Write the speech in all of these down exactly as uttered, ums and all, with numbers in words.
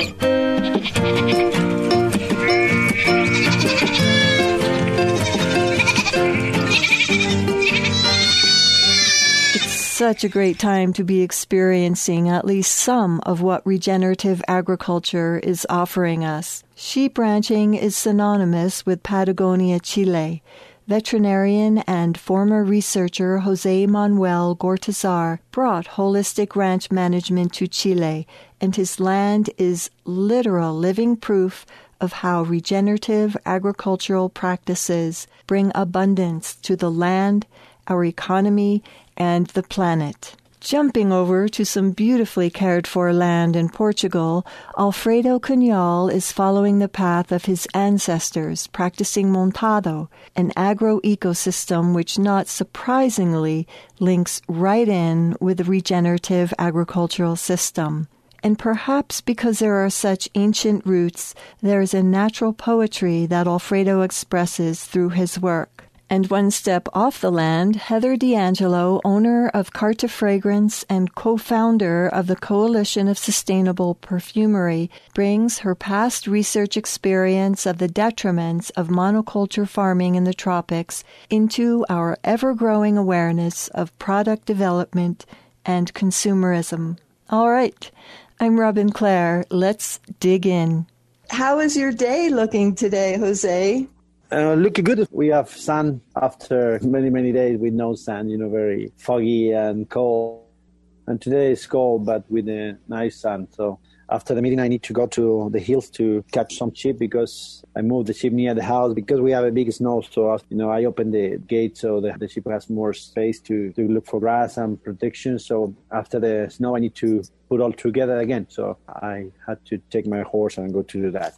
Such a great time to be experiencing at least some of what regenerative agriculture is offering us. Sheep ranching is synonymous with Patagonia, Chile. Veterinarian and former researcher Jose Manuel Gortazar brought holistic ranch management to Chile, and his land is literal living proof of how regenerative agricultural practices bring abundance to the land, our economy, and the planet. Jumping over to some beautifully cared-for land in Portugal, Alfredo Cunhal is following the path of his ancestors, practicing montado, an agro-ecosystem which not surprisingly links right in with the regenerative agricultural system. And perhaps because there are such ancient roots, there is a natural poetry that Alfredo expresses through his work. And one step off the land, Heather D'Angelo, owner of Carta Fragrance and co-founder of the Coalition of Sustainable Perfumery, brings her past research experience of the detriments of monoculture farming in the tropics into our ever-growing awareness of product development and consumerism. All right, I'm Robin Clare. Let's dig in. How is your day looking today, Jose? Uh, looking good. We have sun after many, many days with no sun, you know, very foggy and cold. And today is cold, but with a nice sun. So after the meeting, I need to go to the hills to catch some sheep because I moved the sheep near the house because we have a big snow. So, you know, I opened the gate so the, the sheep has more space to, to look for grass and protection. So after the snow, I need to put all together again. So I had to take my horse and go to do that.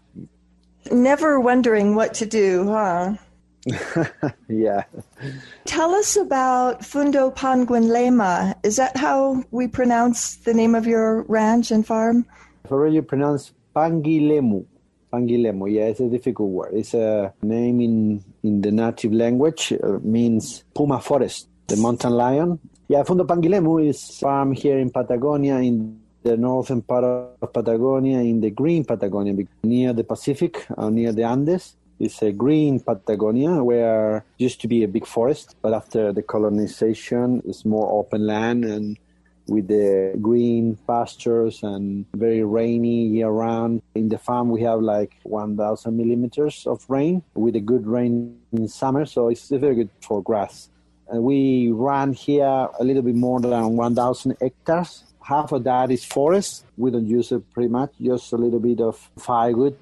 Never wondering what to do, huh? Yeah. Tell us about Fundo Panguilema. Is that how we pronounce the name of your ranch and farm? For real, you pronounce Panguilemu. Panguilemu, yeah, it's a difficult word. It's a name in, in the native language, uh, means Puma Forest, the mountain lion. Yeah, Fundo Panguilemu is farm here in Patagonia, in the northern part of Patagonia, in the green Patagonia, near the Pacific, uh, near the Andes. It's a green Patagonia where used to be a big forest, but after the colonization, it's more open land and with the green pastures and very rainy year-round. In the farm, we have like one thousand millimeters of rain with a good rain in summer, so it's very good for grass. And we run here a little bit more than one thousand hectares. Half of that is forest. We don't use it pretty much, just a little bit of firewood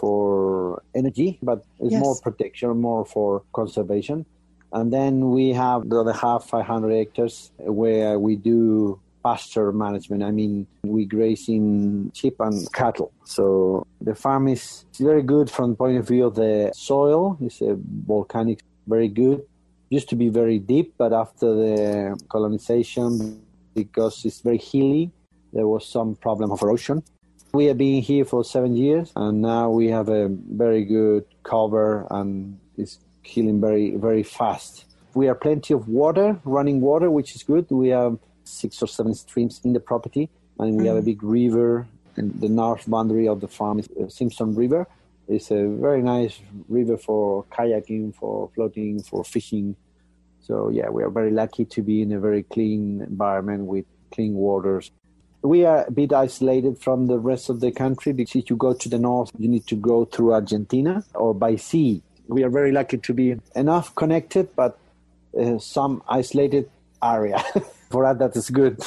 for energy, but it's yes. more protection, more for conservation. And then we have the other half, five hundred hectares, where we do pasture management. I mean, we grazing sheep and cattle. So the farm is very good from the point of view of the soil. It's a volcanic, very good. Used to be very deep, but after the colonization, because it's very hilly, there was some problem of erosion. We have been here for seven years, and now we have a very good cover, and it's healing very, very fast. We have plenty of water, running water, which is good. We have six or seven streams in the property, and we mm. have a big river. And the north boundary of the farm is Simpson River. It's a very nice river for kayaking, for floating, for fishing. So, yeah, we are very lucky to be in a very clean environment with clean waters. We are a bit isolated from the rest of the country because if you go to the north, you need to go through Argentina or by sea. We are very lucky to be enough connected, but uh, some isolated area. For us, that is good.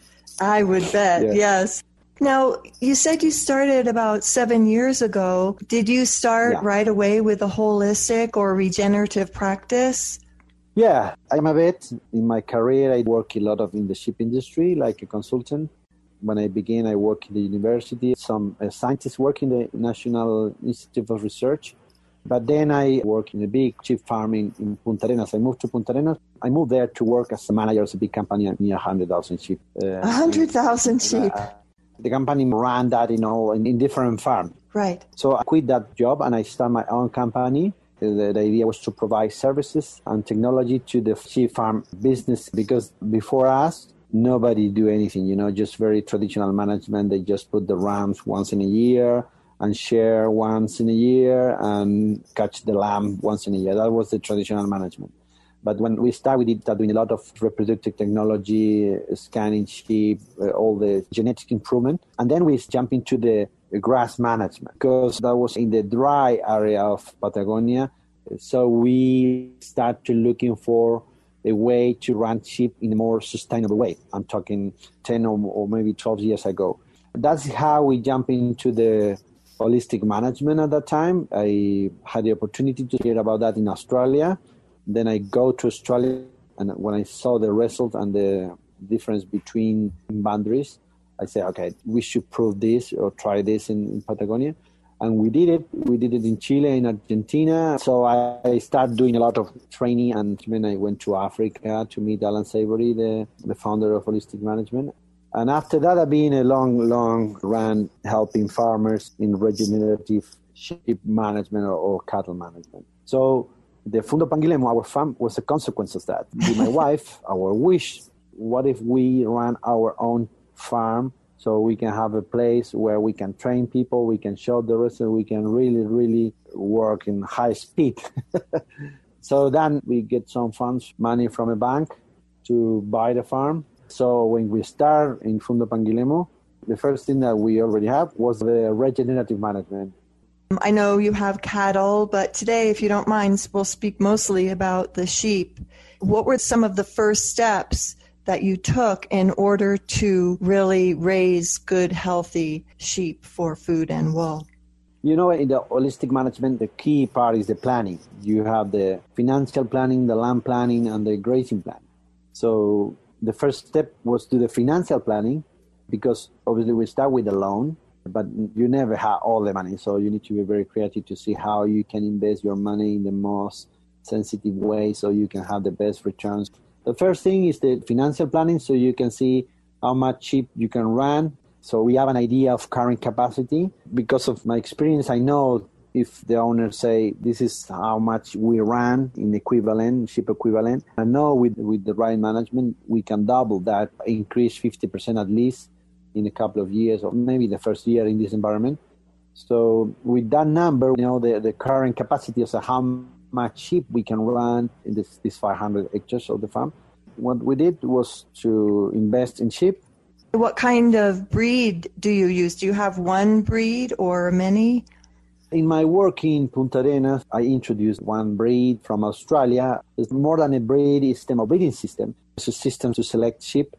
I would bet, yeah. Yes. Now, you said you started about seven years ago. Did you start yeah. right away with a holistic or regenerative practice? Yeah, I'm a vet. In my career, I work a lot of in the sheep industry, like a consultant. When I began, I worked in the university. Some uh, scientists work in the National Institute of Research. But then I worked in a big sheep farm in, in Punta Arenas. I moved to Punta Arenas. I moved there to work as a manager of a big company near one hundred thousand sheep. Uh, one hundred thousand sheep? Uh, the company ran that, you know, in, in different farms. Right. So I quit that job and I started my own company. The, the idea was to provide services and technology to the sheep farm business because before us, nobody do anything, you know, just very traditional management. They just put the rams once in a year and share once in a year and catch the lamb once in a year. That was the traditional management. But when we started, we did doing a lot of reproductive technology, scanning sheep, uh, all the genetic improvement. And then we jumped into the grass management because that was in the dry area of Patagonia. So we started looking for a way to run sheep in a more sustainable way. I'm talking ten or, or maybe twelve years ago. That's how we jumped into the holistic management at that time. I had the opportunity to hear about that in Australia. Then I go to Australia, and when I saw the result and the difference between boundaries, I said, okay, we should prove this or try this in, in Patagonia. And we did it. We did it in Chile, in Argentina. So I, I started doing a lot of training, and then I went to Africa to meet Alan Savory, the, the founder of Holistic Management. And after that, I've been a long, long run helping farmers in regenerative sheep management or, or cattle management. So the Fundo Panguilemo, our farm, was a consequence of that. With my wife, our wish, what if we ran our own farm so we can have a place where we can train people, we can show the result, we can really, really work in high speed. So then we get some funds, money from a bank to buy the farm. So when we start in Fundo Panguilemo, the first thing that we already have was the regenerative management. I know you have cattle, but today, if you don't mind, we'll speak mostly about the sheep. What were some of the first steps that you took in order to really raise good, healthy sheep for food and wool? You know, in the holistic management, the key part is the planning. You have the financial planning, the land planning, and the grazing plan. So the first step was to the financial planning, because obviously we start with a loan, but you never have all the money. So you need to be very creative to see how you can invest your money in the most sensitive way so you can have the best returns. The first thing is the financial planning, so you can see how much sheep you can run. So we have an idea of current capacity. Because of my experience, I know if the owners say this is how much we run in equivalent, sheep equivalent, I know with, with the right management, we can double that, increase fifty percent at least in a couple of years, or maybe the first year in this environment. So with that number, you know, the, the current capacity of how much sheep we can run in this, this five hundred hectares of the farm. What we did was to invest in sheep. What kind of breed do you use? Do you have one breed or many? In my work in Punta Arenas, I introduced one breed from Australia. It's more than a breed, it's a breeding system. It's a system to select sheep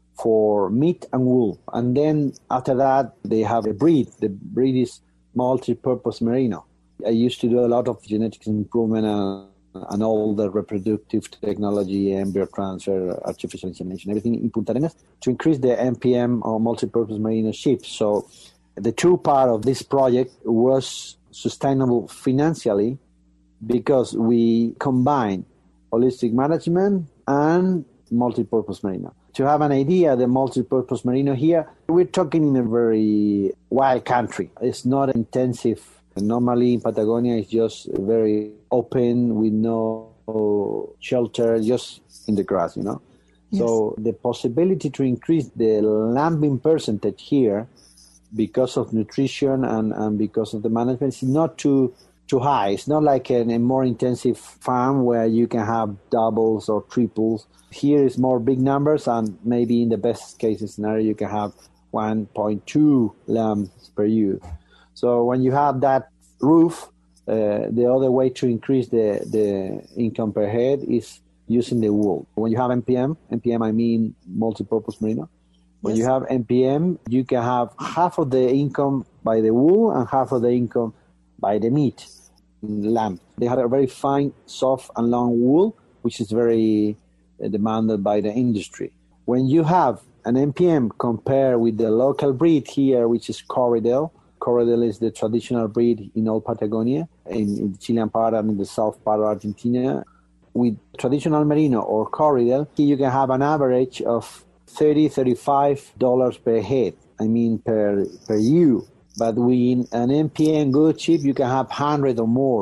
for meat and wool. And then after that, they have a breed. The breed is multi-purpose merino. I used to do a lot of genetics improvement and, and all the reproductive technology, embryo transfer, artificial insemination, everything in Punta Arenas to increase the M P M or multi-purpose merino sheep. So the true part of this project was sustainable financially because we combined holistic management and multi-purpose merino. To have an idea, the multi-purpose merino here, we're talking in a very wild country. It's not intensive. Normally in Patagonia, it's just very open with no shelter, just in the grass, you know. Yes. So the possibility to increase the lambing percentage here because of nutrition and, and because of the management is not too too high. It's not like a, a more intensive farm where you can have doubles or triples. Here is more big numbers, and maybe in the best case scenario you can have one point two lambs per ewe. So when you have that roof, uh, the other way to increase the, the income per head is using the wool. When you have M P M, M P M I mean multi-purpose merino. When yes. you have M P M, you can have half of the income by the wool and half of the income by the meat, lamb. They have a very fine, soft and long wool, which is very uh, demanded by the industry. When you have an M P M compared with the local breed here, which is Corriedale. Corriedale is the traditional breed in all Patagonia, in, in the Chilean part and in the south part of Argentina. With traditional merino or Corriedale, here you can have an average of thirty dollars, thirty-five dollars per head, I mean per per ewe. But with an M P M good sheep, you can have one hundred or more.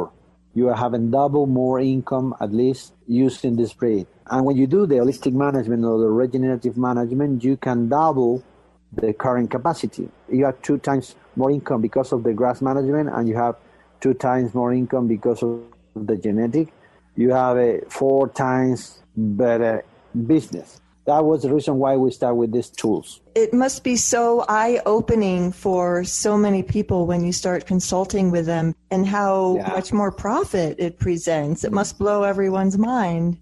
you are having double more income at least using this breed. And when you do the holistic management or the regenerative management, you can double the current capacity. You have two times more income because of the grass management, and you have two times more income because of the genetic. You have a four times better business. That was the reason why we start with these tools. It must be so eye-opening for so many people when you start consulting with them, and how yeah. much more profit it presents. It must blow everyone's mind.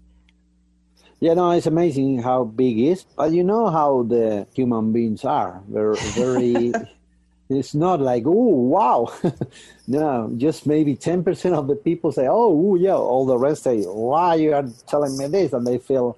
Yeah, no, it's amazing how big it is. But you know how the human beings are. They're very... It's not like, oh, wow. No, just maybe ten percent of the people say, oh, ooh, yeah. All the rest say, why you are telling me this? And they feel...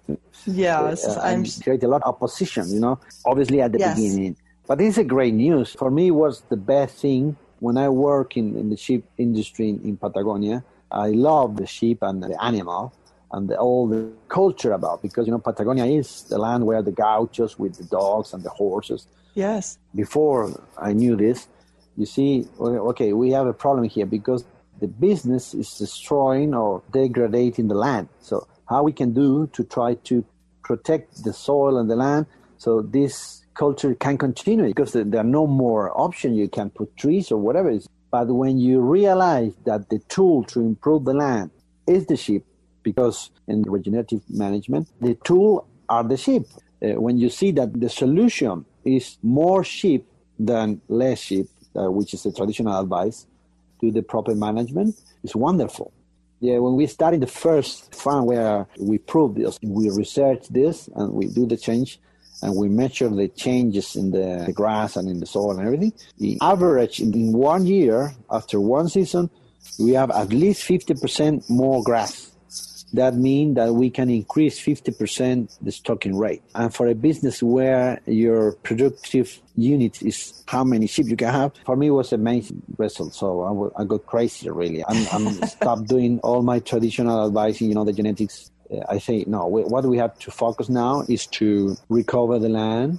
Yes, uh, I'm... create a lot of opposition, you know, obviously at the yes. beginning. But this is great news. For me, it was the best thing when I work in, in the sheep industry in, in Patagonia. I love the sheep and the animal and the, all the culture about, because, you know, Patagonia is the land where the gauchos with the dogs and the horses. Yes. Before I knew this, you see, okay, we have a problem here because the business is destroying or degrading the land. So how we can do to try to protect the soil and the land so this culture can continue, because there are no more options. You can put trees or whatever it is. But when you realize that the tool to improve the land is the sheep, because in regenerative management, the tool are the sheep. Uh, when you see that the solution is more sheep than less sheep, uh, which is the traditional advice, to the proper management, it's wonderful. Yeah, when we started the first farm where we proved this, we research this and we do the change and we measure the changes in the, the grass and in the soil and everything. The average in one year, after one season, we have at least fifty percent more grass. That means that we can increase fifty percent the stocking rate. And for a business where your productive unit is how many sheep you can have, for me it was an amazing result. So I, w- I got crazy, really. I'm, I'm stopped doing all my traditional advising, you know, the genetics. Uh, I say, no, we, what we have to focus now is to recover the land.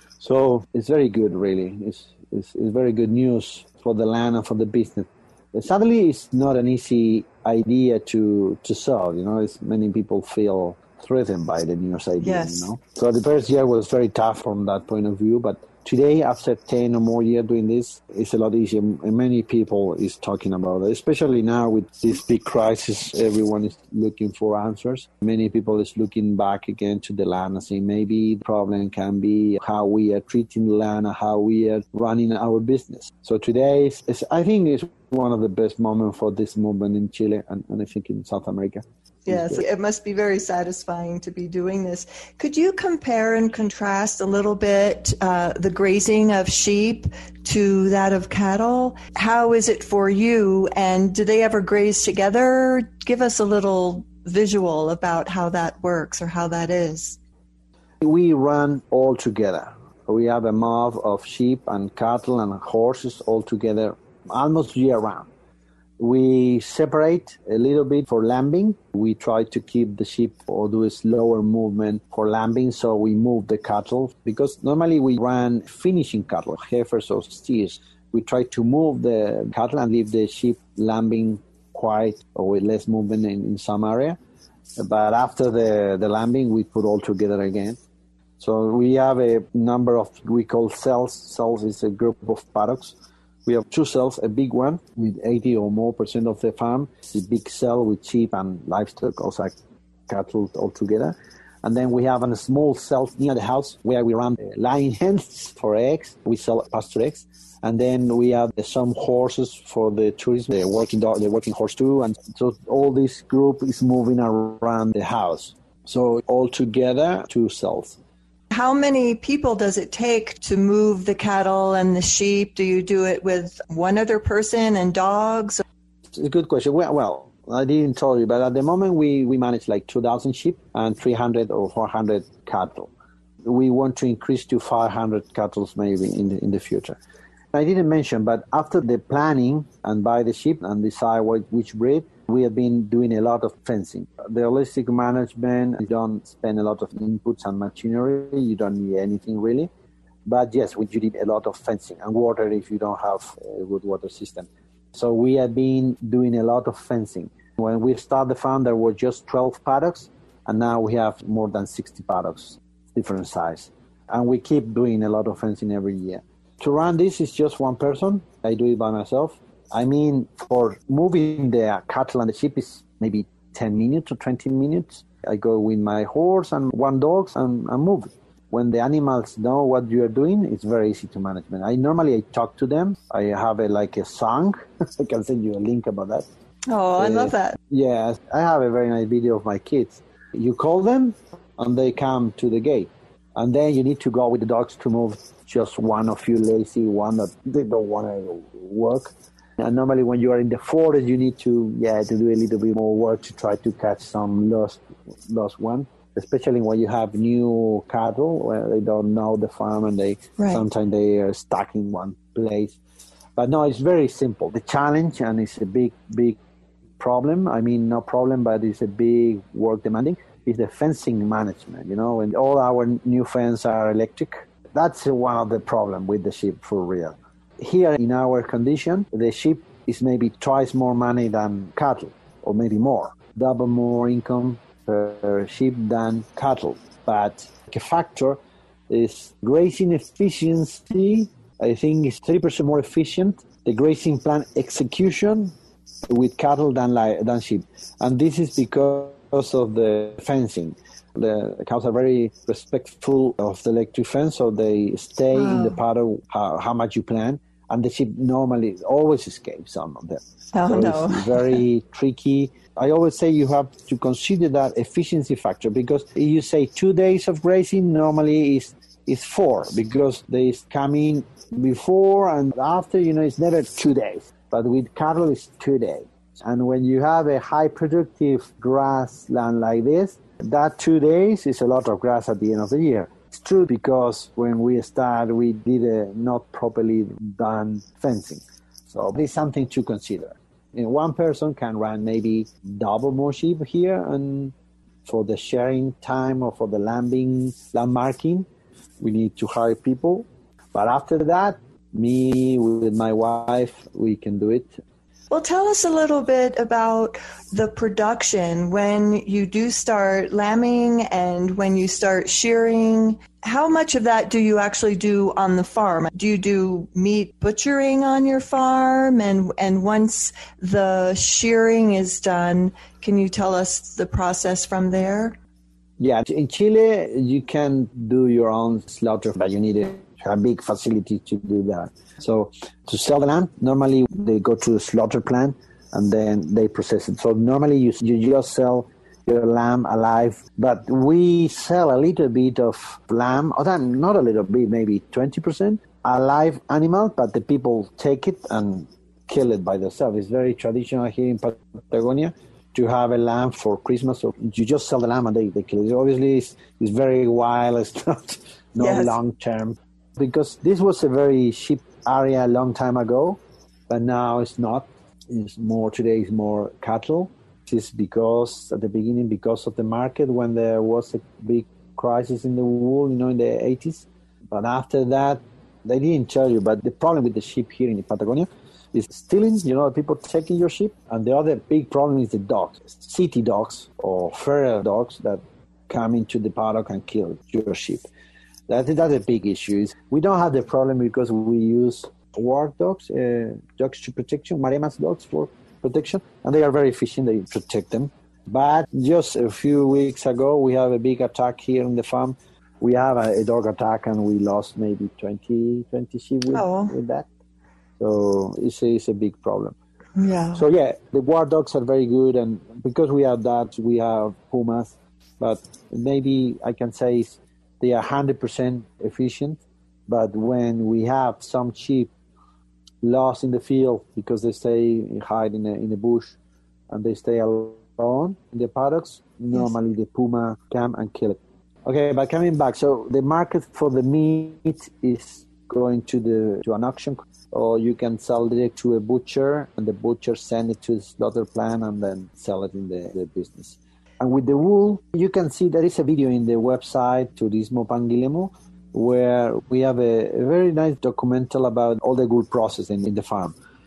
So it's very good, really. It's, it's, it's very good news for the land and for the business. Suddenly, it's not an easy idea to, to solve. You know, it's, many people feel threatened by the news idea. Yes. You know, so the first year was very tough from that point of view. But today, after ten or more years doing this, it's a lot easier. And many people is talking about it, especially now with this big crisis. Everyone is looking for answers. Many people is looking back again to the land and saying maybe the problem can be how we are treating the land and how we are running our business. So today, is, is, I think it's one of the best moments for this movement in Chile and, and I think in South America. Yes, it must be very satisfying to be doing this. Could you compare and contrast a little bit uh, the grazing of sheep to that of cattle? How is it for you, and do they ever graze together? Give us a little visual about how that works or how that is. We run all together. We have a mob of sheep and cattle and horses all together almost year-round. We separate a little bit for lambing. We try to keep the sheep or do a slower movement for lambing, so we move the cattle. Because normally we run finishing cattle, heifers or steers. We try to move the cattle and leave the sheep lambing quiet or with less movement in, in some area. But after the, the lambing, we put all together again. So we have a number of, we call cells. Cells is a group of paddocks. We have two cells, a big one with eighty or more percent of the farm. It's a big cell with sheep and livestock, also like cattle all together. And then we have a small cell near the house where we run laying hens for eggs. We sell pasture eggs. And then we have some horses for the tourism, the working dog, the working horse too. And so all this group is moving around the house. So all together, two cells. How many people does it take to move the cattle and the sheep? Do you do it with one other person and dogs? It's a good question. Well, well I didn't tell you, but at the moment we, we manage like two thousand sheep and three hundred or four hundred cattle. We want to increase to five hundred cattle maybe in the, in the future. I didn't mention, but after the planning and buy the sheep and decide what, which breed, we have been doing a lot of fencing. The holistic management, you don't spend a lot of inputs and machinery. You don't need anything really. But yes, you need a lot of fencing and water if you don't have a good water system. So we have been doing a lot of fencing. When we started the farm, there were just twelve paddocks, and now we have more than sixty paddocks, different size. And we keep doing a lot of fencing every year. To run this is just one person. I do it by myself. I mean, for moving the cattle and the sheep is maybe ten minutes or twenty minutes. I go with my horse and one dog and, and move. When the animals know what you are doing, it's very easy to manage. I normally I talk to them. I have a, like a song. I can send you a link about that. Oh, I uh, love that. Yes, I have a very nice video of my kids. You call them and they come to the gate. And then you need to go with the dogs to move just one or few lazy, one that they don't want to work. And normally when you are in the forest, you need to, yeah, to do a little bit more work to try to catch some lost, lost one, especially when you have new cattle where they don't know the farm and they right. sometimes they are stuck in one place. But no, it's very simple. The challenge, and it's a big, big problem. I mean, no problem, but it's a big work demanding, is the fencing management, you know, and all our new fences are electric. That's one of the problems with the sheep, for real. Here in our condition, the sheep is maybe twice more money than cattle, or maybe more, double more income per sheep than cattle. But a factor is grazing efficiency. I think it's thirty percent more efficient, the grazing plan execution with cattle than, than sheep. And this is because of the fencing. The cows are very respectful of the electric fence, so they stay wow. in the paddock how, how much you plan. And the sheep normally always escape, some of them. Oh, so no. It's very tricky. I always say you have to consider that efficiency factor, because if you say two days of grazing, normally is is four, because they come in before and after, you know, it's never two days. But with cattle, it's two days. And when you have a high productive grassland like this, that two days is a lot of grass at the end of the year. It's true because when we started, we did a not properly done fencing. So it's something to consider. You know, one person can run maybe double more sheep here, and for the sharing time or for the lambing, lamb marking, we need to hire people. But after that, me with my wife, we can do it. Well, tell us a little bit about the production when you do start lambing and when you start shearing. How much of that do you actually do on the farm? Do you do meat butchering on your farm? And, and once the shearing is done, can you tell us the process from there? Yeah, in Chile, you can do your own slaughter, but you need a, a big facility to do that. So to sell the lamb, normally they go to a slaughter plant and then they process it. So normally you you just sell your lamb alive, but we sell a little bit of lamb, or not a little bit, maybe twenty percent, alive animal, but the people take it and kill it by themselves. It's very traditional here in Patagonia to have a lamb for Christmas. So you just sell the lamb and they, they kill it. Obviously, it's, it's very wild. It's not, not yes. long term. Because this was a very sheep area a long time ago, but now it's not. It's more, today is more cattle. It's because at the beginning, because of the market, when there was a big crisis in the wool, you know, in the eighties. But after that, they didn't tell you, but the problem with the sheep here in Patagonia is stealing, you know, people taking your sheep. And the other big problem is the dogs, city dogs or feral dogs that come into the paddock and kill your sheep. That, that's a big issue. We don't have the problem because we use ward dogs, uh, dogs to protection, Maremas dogs for protection, and they are very efficient. They protect them. But just a few weeks ago, we have a big attack here in the farm. We have a, a dog attack, and we lost maybe twenty, twenty sheep with, oh. with that. So it's a, it's a big problem. Yeah. So yeah, the ward dogs are very good, and because we have that, we have pumas. But maybe I can say they are one hundred percent efficient. But when we have some sheep lost in the field because they stay hide in a, in a bush and they stay alone in the paddocks, normally yes. the puma come and kill it. Okay, but coming back, so the market for the meat is going to the to an auction, or you can sell it to a butcher, and the butcher send it to the slaughter plant and then sell it in the, the business. And with the wool, you can see there is a video in the website Turismo Panguilemu, where we have a, a very nice documental about all the wool process in, in the farm.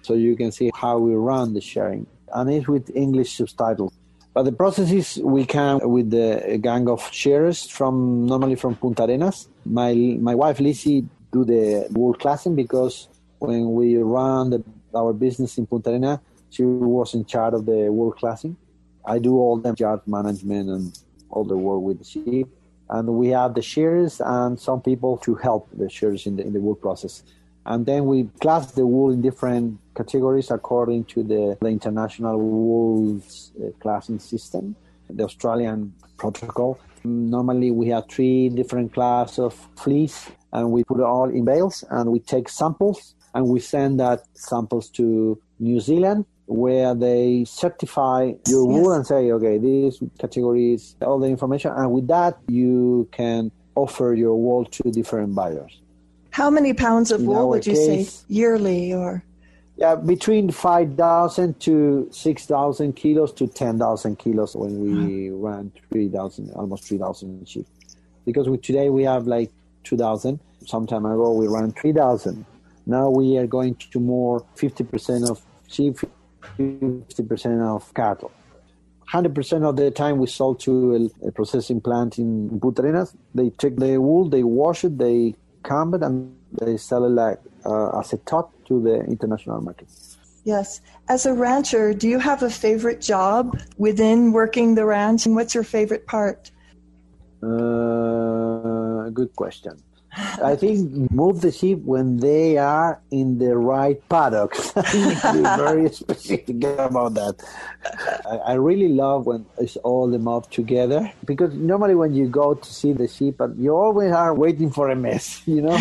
so you can see how we run the sharing. And it's with English subtitles. But the process is we come with the gang of sharers from normally from Punta Arenas. My my wife Lizzie do the wool classing because when we run the, our business in Punta Arenas, she was in charge of the wool classing. I do all the yard management and all the work with the sheep. And we have the shearers and some people to help the shearers in the, in the wool process. And then we class the wool in different categories according to the, the international wool uh, classing system, the Australian protocol. Normally we have three different classes of fleece and we put it all in bales and we take samples and we send that samples to New Zealand where they certify your wool and say, okay, this category is all the information. And with that, you can offer your wool to different buyers. How many pounds of wool would you case, say yearly or? Yeah, between five thousand to six thousand kilos to ten thousand kilos when we mm-hmm. ran three thousand, almost three thousand sheep. Because we, today we have like two thousand. Some time ago we ran three thousand. Now we are going to more fifty percent of sheep, fifty percent of cattle. one hundred percent of the time we sold to a, a processing plant in Punta Arenas. They take the wool, they wash it, they comb it, and they sell it like uh, as a top to the international market. Yes. As a rancher, do you have a favorite job within working the ranch? And what's your favorite part? Uh, good question. I think move the sheep when they are in the right paddocks. Be very specific about that. I, I really love when it's all them up together because normally when you go to see the sheep, you always are waiting for a mess, you know.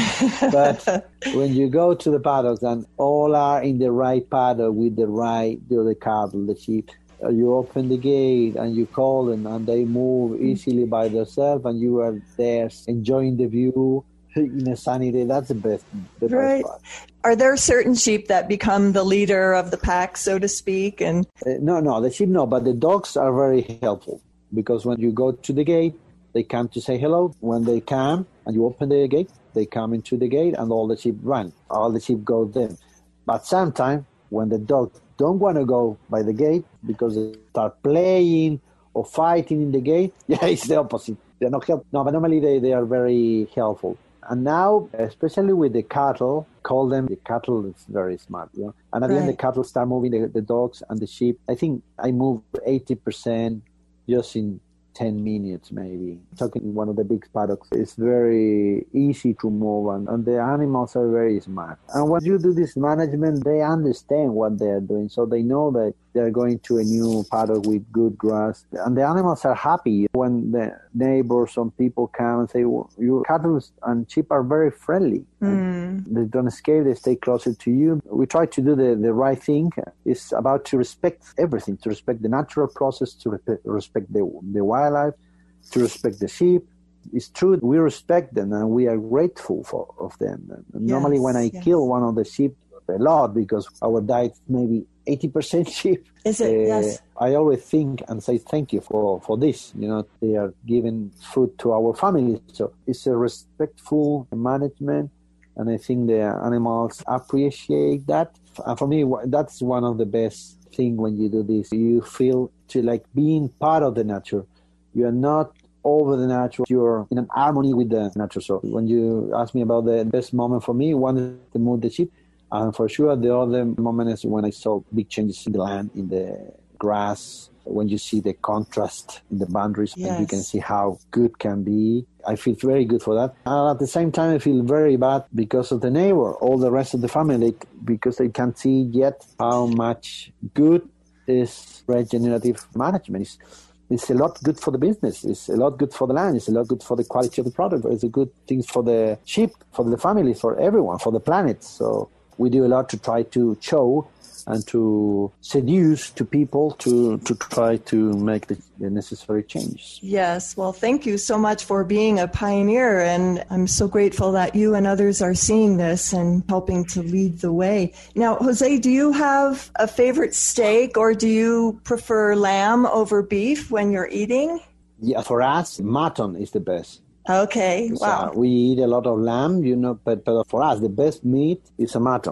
But when you go to the paddocks and all are in the right paddock with the right, you know, the cattle, the sheep. You open the gate and you call them and they move easily by themselves and you are there enjoying the view. In a sunny day, that's the best, the right. best part. Are there certain sheep that become the leader of the pack, so to speak? And uh, no, no, the sheep no, but the dogs are very helpful because when you go to the gate, they come to say hello. When they come and you open the gate, they come into the gate and all the sheep run. All the sheep go there. But sometimes when the dogs don't want to go by the gate because they start playing or fighting in the gate, yeah, it's the opposite. They're not helpful. No, but normally they, they are very helpful. And now, especially with the cattle, call them the cattle is very smart, you know. And at right. the end, the cattle start moving the, the dogs and the sheep. I think I moved eighty percent just in ten minutes, maybe. Talking in one of the big paddocks, it's very easy to move, and, and the animals are very smart. And when you do this management, they understand what they're doing, so they know that they're going to a new paddock with good grass. And the animals are happy when the neighbors and people come and say, well, your cattle and sheep are very friendly. Mm. They don't escape, they stay closer to you. We try to do the, the right thing. It's about to respect everything, to respect the natural process, to re- respect the, the wildlife, to respect the sheep. It's true, we respect them and we are grateful for of them. And yes, normally when I yes. kill one of the sheep, a lot, because our diet maybe eighty percent sheep. Is it? Uh, yes. I always think and say thank you for, for this. You know, they are giving food to our family. So it's a respectful management, and I think the animals appreciate that. And for me, that's one of the best things when you do this. You feel to like being part of the nature. You are not over the natural. You're in an harmony with the nature. So when you ask me about the best moment for me, one is to move the sheep. And for sure, the other moment is when I saw big changes in the land, in the grass, when you see the contrast in the boundaries, yes. and you can see how good can be. I feel very good for that. And at the same time, I feel very bad because of the neighbor, all the rest of the family, they, because they can't see yet how much good is regenerative management. It's, it's a lot good for the business. It's a lot good for the land. It's a lot good for the quality of the product. It's a good thing for the sheep, for the family, for everyone, for the planet. So we do a lot to try to show and to seduce to people to, to try to make the, the necessary changes. Yes. Well, thank you so much for being a pioneer. And I'm so grateful that you and others are seeing this and helping to lead the way. Now, Jose, do you have a favorite steak or do you prefer lamb over beef when you're eating? Yeah, for us, mutton is the best. Okay, wow. So we eat a lot of lamb, you know, but, but for us, the best meat is a mutton.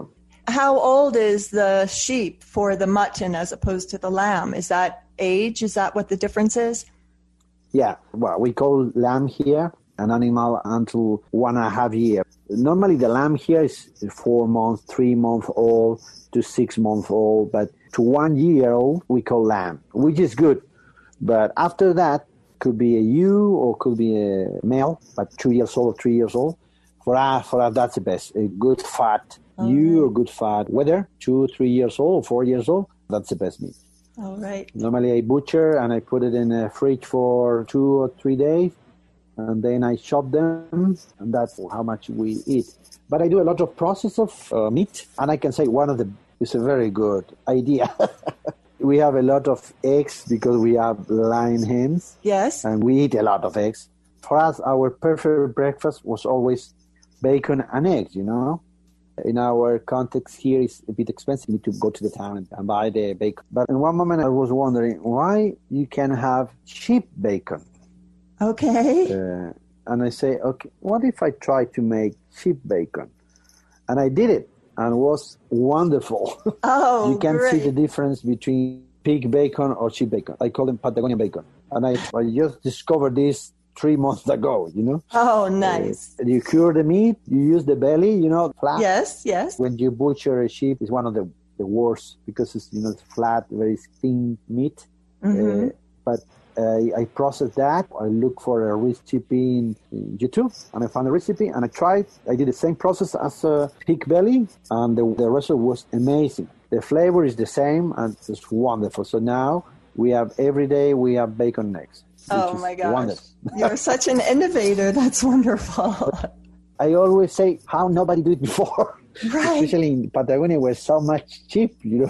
how old is the sheep for the mutton as opposed to the lamb? Is that age? Is that what the difference is? Yeah, well, we call lamb here an animal until one and a half year. Normally the lamb here is four months, three months old to six months old, but to one year old we call lamb, which is good. But after that, could be a ewe or could be a male, but two years old or three years old. For us, for us that's the best. A good fat oh, ewe right. or good fat whether two, three years old or four years old, that's the best meat. All right. Normally I butcher and I put it in a fridge for two or three days. And then I chop them, and that's how much we eat. But I do a lot of process of uh, meat, and I can say one of the is a very good idea. We have a lot of eggs because we have line hens. Yes. And we eat a lot of eggs. For us, our perfect breakfast was always bacon and eggs, you know. In our context here, it's a bit expensive. You need to go to the town and, and buy the bacon. But in one moment, I was wondering why you can have sheep bacon. Okay. Uh, and I say, okay, what if I try to make sheep bacon? And I did it, and it was wonderful. Oh, you can great. see the difference between pig bacon or sheep bacon. I call them Patagonia bacon. And I, I just discovered this three months ago, you know. Oh, nice. Uh, you cure the meat, you use the belly, you know, flat. Yes, yes. When you butcher a sheep, it's one of the, the worst because it's, you know, it's flat, very thin meat. Mm-hmm. Uh, but Uh, I process that. I look for a recipe in YouTube, and I found a recipe, and I tried. I did the same process as a pig belly, and the, the result was amazing. The flavor is the same, and it's wonderful. So now we have every day we have bacon and eggs. Oh my gosh! Wonderful. You're such an innovator. That's wonderful. I always say how nobody did it before, right? Especially in Patagonia, where so much sheep, you know.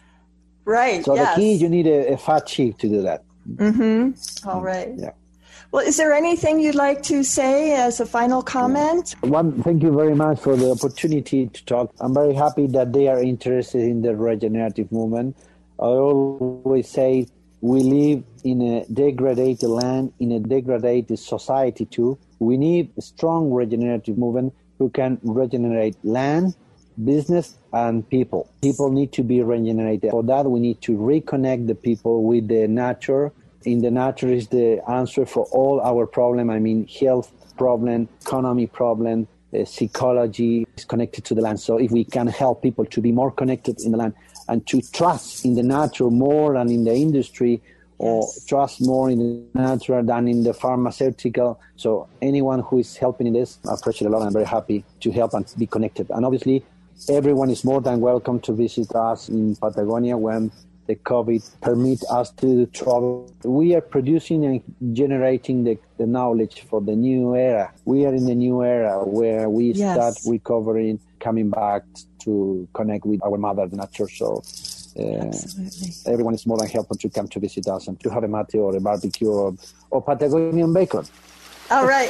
Right. So yes. the key is you need a, a fat sheep to do that. Mm-hmm. All right. Yeah. Well, is there anything you'd like to say as a final comment? Yeah. One, thank you very much for the opportunity to talk. I'm very happy that they are interested in the regenerative movement. I always say we live in a degraded land, in a degraded society too. We need a strong regenerative movement who can regenerate land, business, and people. People need to be regenerated. For that, we need to reconnect the people with the nature. In the nature is the answer for all our problems. I mean, health problem, economy problem, uh, psychology is connected to the land. So if we can help people to be more connected in the land and to trust in the nature more than in the industry, or yes. trust more in the nature than in the pharmaceutical. So anyone who is helping in this, I appreciate a lot. I'm very happy to help and be connected. And obviously, everyone is more than welcome to visit us in Patagonia when the COVID permits us to travel. We are producing and generating the, the knowledge for the new era. We are in the new era where we yes. start recovering, coming back to connect with our mother nature. So uh, everyone is more than welcome to come to visit us and to have a mate or a barbecue or, or Patagonian bacon. All right.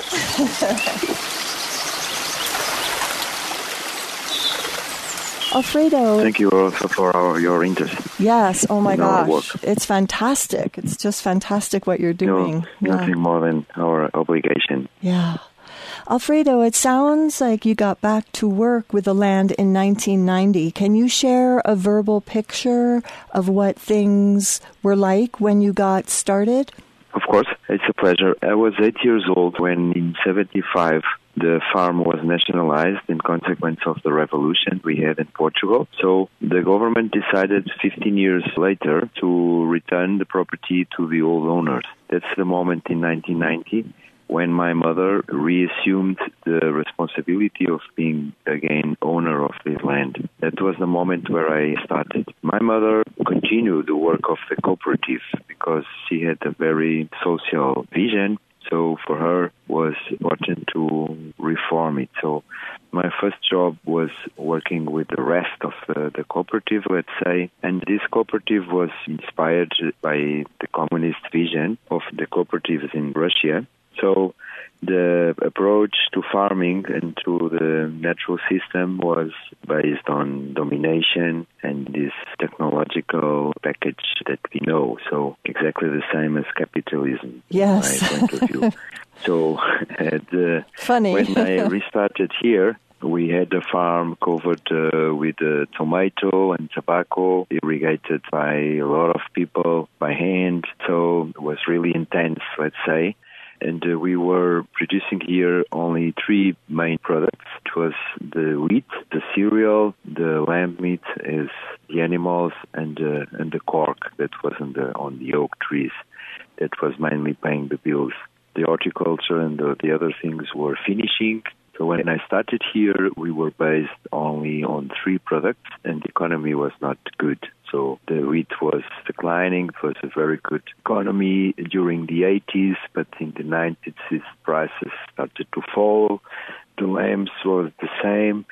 Alfredo. Thank you also for our, your interest. Yes. Oh my gosh. It's fantastic. It's just fantastic what you're doing. No, yeah. Nothing more than our obligation. Yeah. Alfredo, it sounds like you got back to work with the land in nineteen ninety. Can you share a verbal picture of what things were like when you got started? Of course. It's a pleasure. I was eight years old when in seventy-five the farm was nationalized in consequence of the revolution we had in Portugal. So the government decided fifteen years later to return the property to the old owners. That's the moment in nineteen ninety when my mother reassumed the responsibility of being again owner of this land. That was the moment where I started. My mother continued the work of the cooperative because she had a very social vision. So for her was important to reform it. So my first job was working with the rest of the, the cooperative, let's say. And this cooperative was inspired by the communist vision of the cooperatives in Russia. So the approach to farming and to the natural system was based on domination and this technological package that we know. So exactly the same as capitalism. Yes. From my point of view. So at, uh, Funny. when I restarted here, We had a farm covered uh, with uh, tomato and tobacco, irrigated by a lot of people by hand. So it was really intense, let's say. And uh, we were producing here only three main products. It was the wheat, the cereal, the lamb meat, as the animals, and uh, and the cork that was on the on the oak trees. That was mainly paying the bills. The horticulture and the, the other things were finishing. So when I started here, we were based only on three products, and the economy was not good. So the wheat was declining. It was a very good economy during the eighties, but in the nineties, its prices started to fall. The lambs was the same.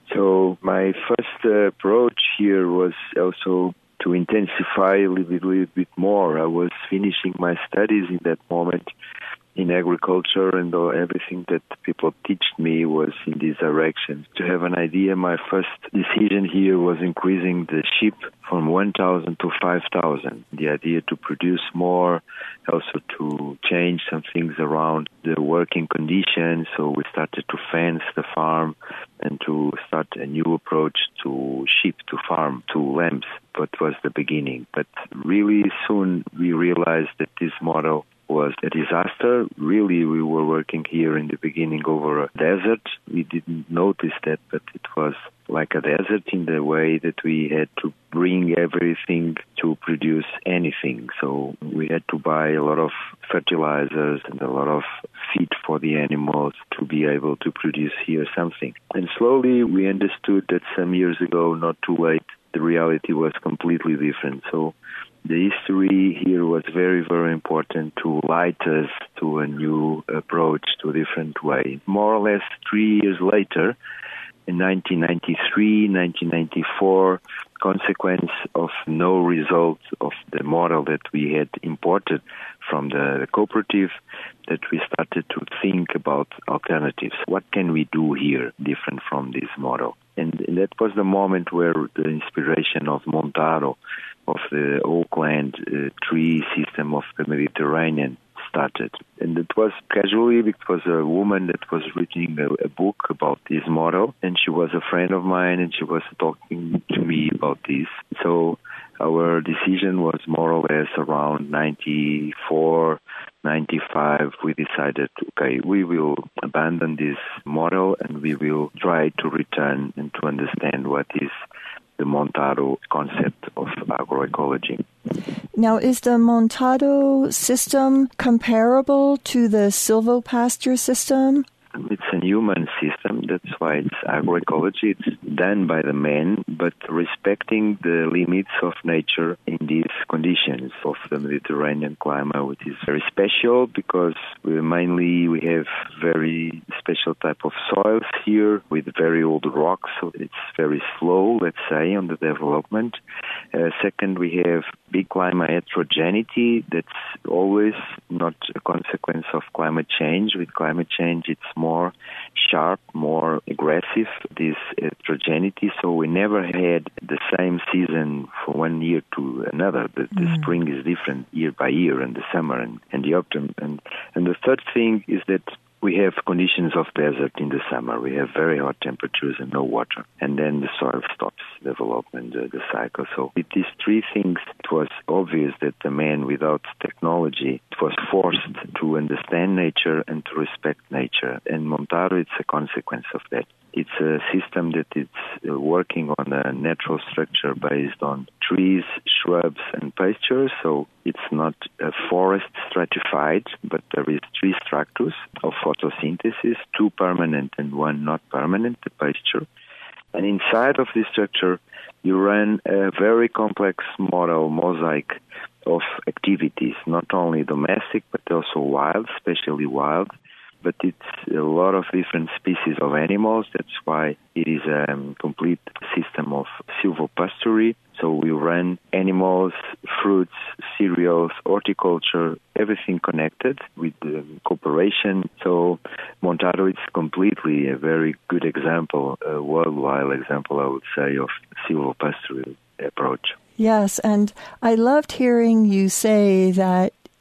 So my first uh, approach here was also to intensify a little bit, little bit more. I was finishing my studies in that moment in agriculture, and uh, everything that people teach me was in this direction. To have an idea, my first decision here was increasing the sheep from one thousand to five thousand. The idea to produce more, also to change some things around the working conditions. So we started to fence the farm and to start a new approach to sheep, to farm, to lambs. But was the beginning. But really soon we realized that this model was a disaster. Really, we were working here in the beginning over a desert. We didn't notice that, but it was like a desert in the way that we had to bring everything to produce anything. So we had to buy a lot of fertilizers and a lot of feed for the animals to be able to produce here something. And slowly we understood that some years ago, not too late, the reality was completely different. So the history here was very, very important to light us to a new approach, to a different way. More or less three years later, in nineteen ninety-three, nineteen ninety-four, consequence of no result of the model that we had imported from the, the cooperative, that we started to think about alternatives. What can we do here different from this model? And, and that was the moment where the inspiration of Montaro, of the Oakland uh, tree system of the Mediterranean, started. And it was casually because a woman that was reading a, a book about this model, and she was a friend of mine, and she was talking to me about this. So our decision was more or less around ninety-four, ninety-five. We decided, okay, we will abandon this model and we will try to return and to understand what is the Montaro concept of agroecology. Now, is the Montaro system comparable to the silvopasture system? It's a human system. That's why it's agroecology. It's done by the man, but respecting the limits of nature in these conditions of the Mediterranean climate, which is very special because we mainly we have very special type of soils here with very old rocks, so it's very slow, let's say, on the development. Uh, second, we have big climate heterogeneity. That's always not a consequence of climate change. With climate change, it's more sharp, more aggressive, this heterogeneity. So we never had the same season from one year to another. The, the mm. spring is different year by year, and the summer and, and the autumn. And, and the third thing is that we have conditions of desert in the summer. We have very hot temperatures and no water. And then the soil stops development, uh, the cycle. So with these three things, it was obvious that the man without technology was forced to understand nature and to respect nature. And Montaro, it's a consequence of that. It's a system that is working on a natural structure based on trees, shrubs, and pastures. So it's not a forest stratified, but there is three structures of photosynthesis, two permanent and one not permanent, the pasture. And inside of this structure, you run a very complex model, mosaic of activities, not only domestic, but also wild, especially wild. But it's a lot of different species of animals. That's why it is a um, complete system of silvopasture. So we run animals, fruits, cereals, horticulture, everything connected with the cooperation. So Montaro is completely a very good example, a worldwide example, I would say, of silvopasture approach. Yes, and I loved hearing you say that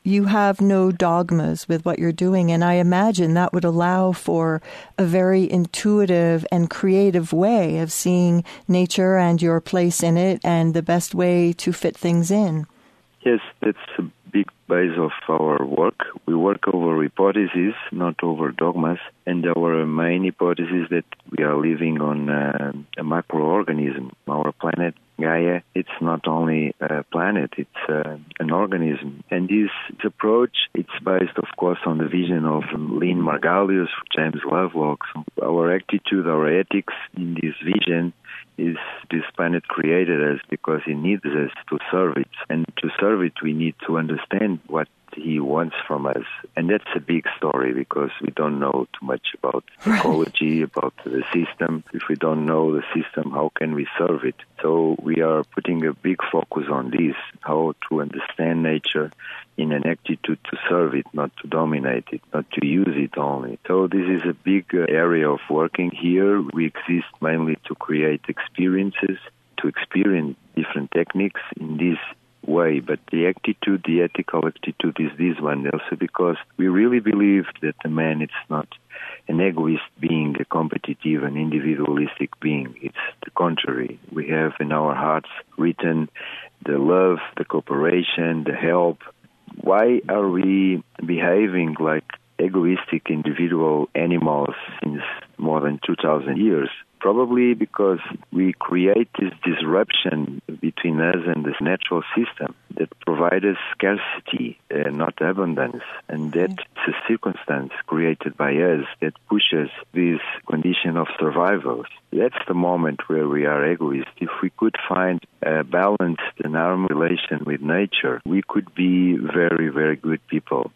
you have no dogmas with what you're doing. And I imagine that would allow for a very intuitive and creative way of seeing nature and your place in it and the best way to fit things in. Yes, that's a big base of our work. We work over hypotheses, not over dogmas. And our main hypothesis is that we are living on uh, a microorganism. Our planet, Gaia, it's not only a planet, it's uh, an organism. And this approach, it's based, of course, on the vision of Lynn Margulies, James Lovelock. So our attitude, our ethics in this vision is this planet created us because it needs us to serve it. And to serve it, we need to understand what he wants from us. And that's a big story because we don't know too much about ecology, about the system. If we don't know the system, how can we serve it? So we are putting a big focus on this, how to understand nature in an attitude to serve it, not to dominate it, not to use it only. So this is a big area of working here. We exist mainly to create experiences, to experience different techniques in this way, but the attitude, the ethical attitude is this one also because we really believe that the man is not an egoist being, a competitive and individualistic being. It's the contrary. We have in our hearts written the love, the cooperation, the help. Why are we behaving like egoistic individual animals since more than two thousand years? Probably because we create this disruption between us and this natural system that provides us scarcity, uh, not abundance. And that's a circumstance created by us that pushes this condition of survival. That's the moment where we are egoist. If we could find a balanced and harmonious relation with nature, we could be very, very good people.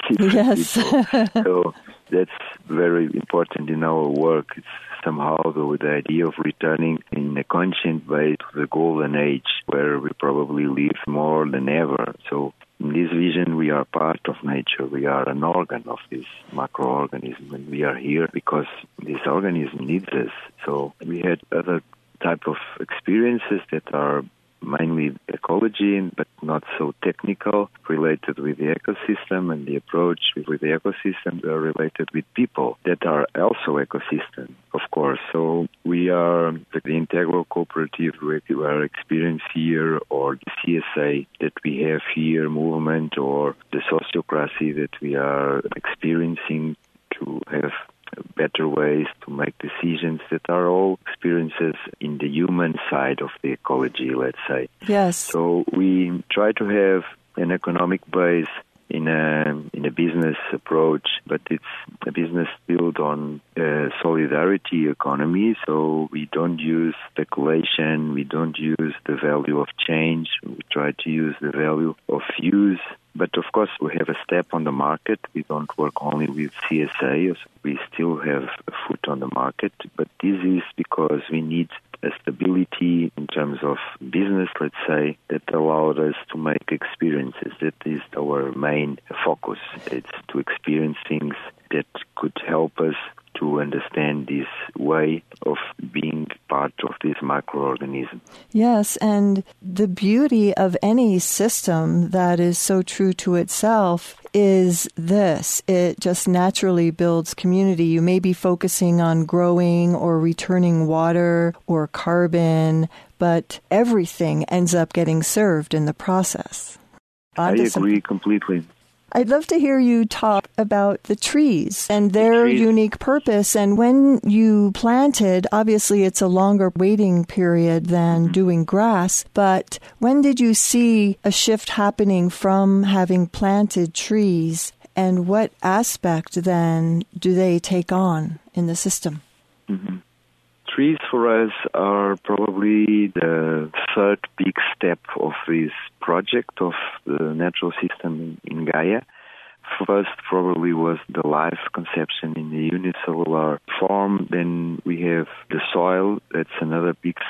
Yes. people. So that's very important in our work. It's somehow the, the idea of returning in a conscient way to the golden age where we probably live more than ever. So in this vision, we are part of nature. We are an organ of this macroorganism, and we are here because this organism needs us. So we had other type of experiences that are mainly ecology, but not so technical, related with the ecosystem, and the approach with the ecosystem are related with people that are also ecosystem, of course. So we are the integral cooperative we are experiencing here, or the C S A that we have here, movement, or the sociocracy that we are experiencing to have better ways to make decisions that are all experiences in the human side of the ecology, let's say. Yes. So we try to have an economic base in a in a business approach, but it's a business built on a solidarity economy. So we don't use speculation, we don't use the value of change, we try to use the value of use. But of course, we have a step on the market. We don't work only with C S A. We still have a foot on the market. But this is because we need a stability in terms of business, let's say, that allowed us to make experiences. That is our main focus. It's to experience things that could help us to understand this way of being part of this microorganism. Yes, and the beauty of any system that is so true to itself is this. It just naturally builds community. You may be focusing on growing or returning water or carbon, but everything ends up getting served in the process. I agree some- completely. I'd love to hear you talk about the trees and their the trees. unique purpose. And when you planted, obviously it's a longer waiting period than mm-hmm. doing grass, but when did you see a shift happening from having planted trees, and what aspect then do they take on in the system? Mm-hmm. Trees for us are probably the third big step of this project of the natural system in Gaia. First probably was the life conception in the unicellular form. Then we have the soil. That's another big step.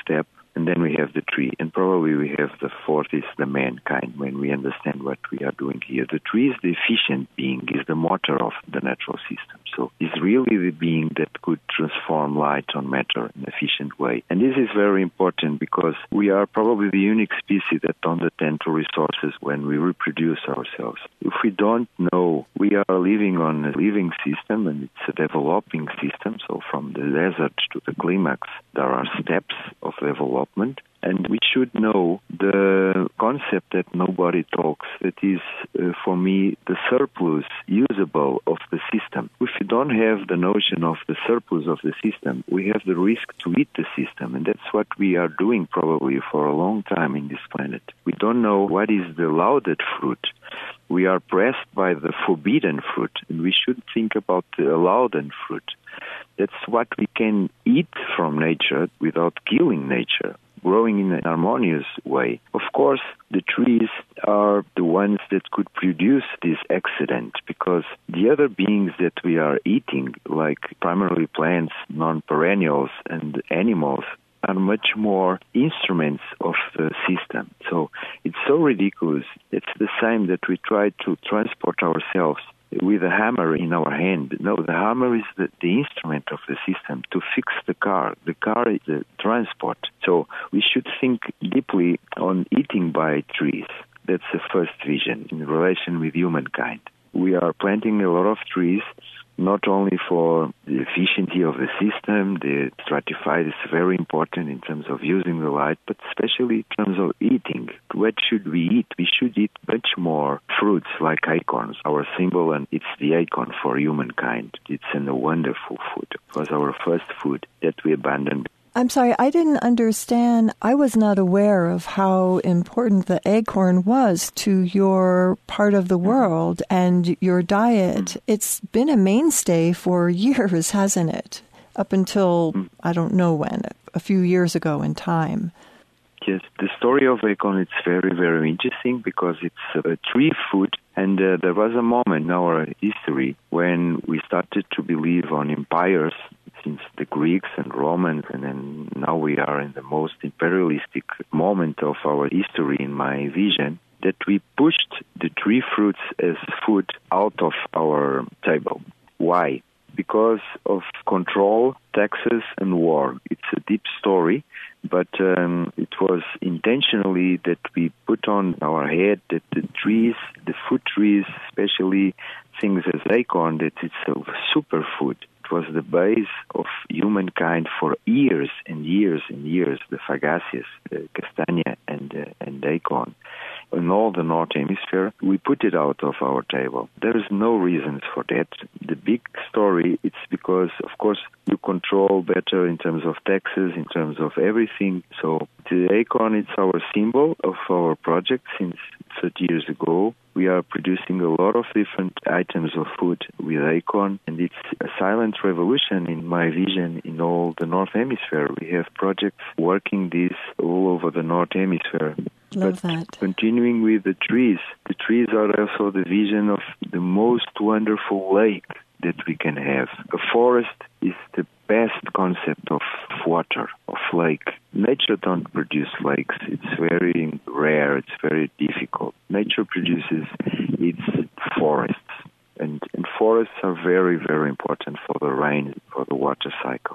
and then we have the tree. And probably we have the fourth is the mankind, when we understand what we are doing here. The tree is the efficient being, is the motor of the natural system. So it's really the being that could transform light on matter in an efficient way. And this is very important because we are probably the unique species that don't attend to resources when we reproduce ourselves. If we don't know, we are living on a living system, and it's a developing system. So from the desert to the climax, there are steps of development. And we should know the concept that nobody talks, that is, uh, for me, the surplus usable of the system. If you don't have the notion of the surplus of the system, we have the risk to eat the system. And that's what we are doing probably for a long time in this planet. We don't know what is the lauded fruit. We are pressed by the forbidden fruit, and we should think about the lauded fruit. That's what we can eat from nature without killing nature, growing in an harmonious way. Of course, the trees are the ones that could produce this accident, because the other beings that we are eating, like primarily plants, non-perennials, and animals, are much more instruments of the system. So it's so ridiculous. It's the same that we try to transport ourselves with a hammer in our hand. No, the hammer is the, the instrument of the system to fix the car. The car is the transport. So we should think deeply on eating by trees. That's the first vision in relation with humankind. We are planting a lot of trees, not only for the efficiency of the system, the stratified is very important in terms of using the light, but especially in terms of eating. What should we eat? We should eat much more fruits like acorns, our symbol, and it's the acorn for humankind. It's a wonderful food. It was our first food that we abandoned. I'm sorry, I didn't understand. I was not aware of how important the acorn was to your part of the world and your diet. It's been a mainstay for years, hasn't it? Up until, I don't know when, a few years ago in time. Yes, the story of acorn is very, very interesting because it's a tree food. And uh, there was a moment in our history when we started to believe on empires, since the Greeks and Romans, and then now we are in the most imperialistic moment of our history in my vision, that we pushed the tree fruits as food out of our table. Why? Because of control, taxes, and war. It's a deep story, but um, it was intentionally that we put on our head that the trees, the food trees, especially things as acorn, that it's a superfood. It was the base of humankind for years and years and years, the fagaceae, the castagna, and, uh, and acorn. In all the North Hemisphere, we put it out of our table. There is no reasons for that. The big story, it's because, of course, you control better in terms of taxes, in terms of everything. So the acorn, it's our symbol of our project since thirty years ago. We are producing a lot of different items of food with acorn, and it's a silent revolution in my vision in all the North Hemisphere. We have projects working this all over the North Hemisphere. Love but that. Continuing with the trees, the trees are also the vision of the most wonderful lake that we can have. A forest is the best concept of water, of lake. Nature don't produce lakes. It's very rare. It's very difficult. Nature produces its forests. And, and forests are very, very important for the rain, for the water cycle.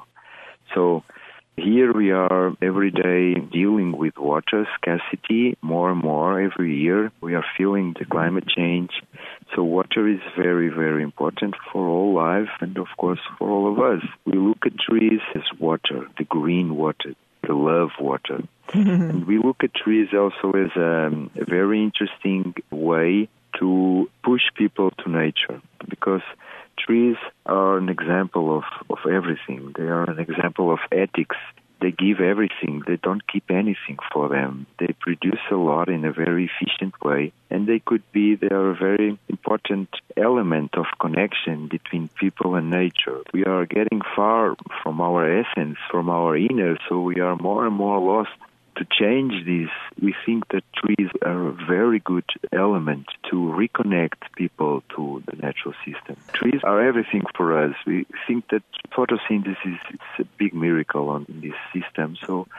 So here we are every day dealing with water scarcity more and more every year. We are feeling the climate change. So water is very, very important for all life and, of course, for all of us. We look at trees as water, the green water, the love water. And we look at trees also as a, a very interesting way to push people to nature, because trees are an example of, of everything. They are an example of ethics. They give everything. They don't keep anything for them. They produce a lot in a very efficient way. And they could be, they are a very important element of connection between people and nature. We are getting far from our essence, from our inner, so we are more and more lost. To change this, we think that trees are a very good element to reconnect people to the natural system. Trees are everything for us. We think that photosynthesis is a big miracle on, in this system. So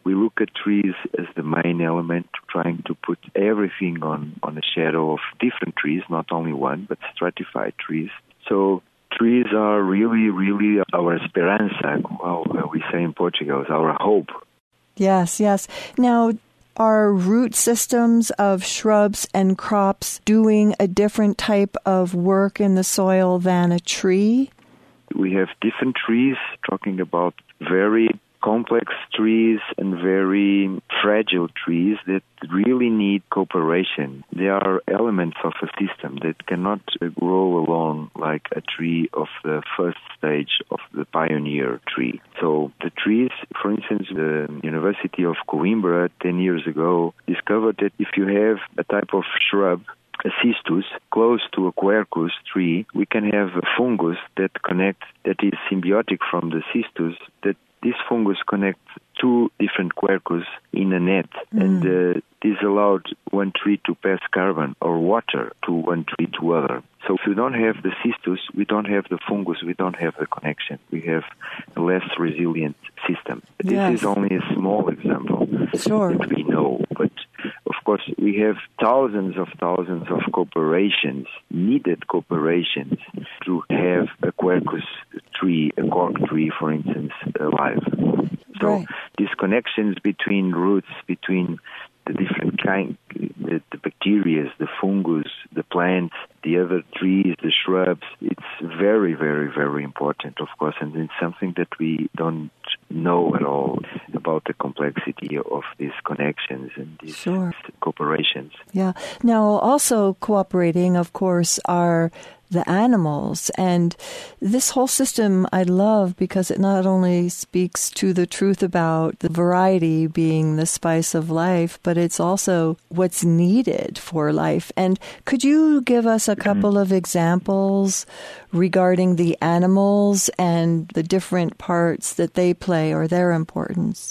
we look at trees as the main element, trying to put everything on, on a shadow of different trees, not only one, but stratified trees. So trees are really, really our esperanza, well, we say in Portugal, it's our hope. Yes, yes. Now, are root systems of shrubs and crops doing a different type of work in the soil than a tree? We have different trees, talking about very complex trees and very fragile trees that really need cooperation. They are elements of a system that cannot grow alone like a tree of the first stage of the pioneer tree. So the trees, for instance, the University of Coimbra ten years ago discovered that if you have a type of shrub, a cistus, close to a quercus tree, we can have a fungus that connects, that is symbiotic from the cistus, that this fungus connects two different quercus in a net, mm. and uh, this allowed one tree to pass carbon or water to one tree to other. So if we don't have the cistus, we don't have the fungus, we don't have the connection. We have a less resilient system. This yes. is only a small example sure. that we know, but of course we have thousands of thousands of cooperations, needed cooperations, to have a quercus tree, a cork tree, for instance, alive. So right. these connections between roots, between the different kind, the, the bacteria, the fungus, the plants, the other trees, the shrubs, it's very, very, very important, of course, and it's something that we don't know at all about the complexity of these connections and these sure. cooperations. Yeah. Now, also cooperating, of course, are the animals. And this whole system I love because it not only speaks to the truth about the variety being the spice of life, but it's also what's needed for life. And could you give us a couple of examples regarding the animals and the different parts that they play or their importance?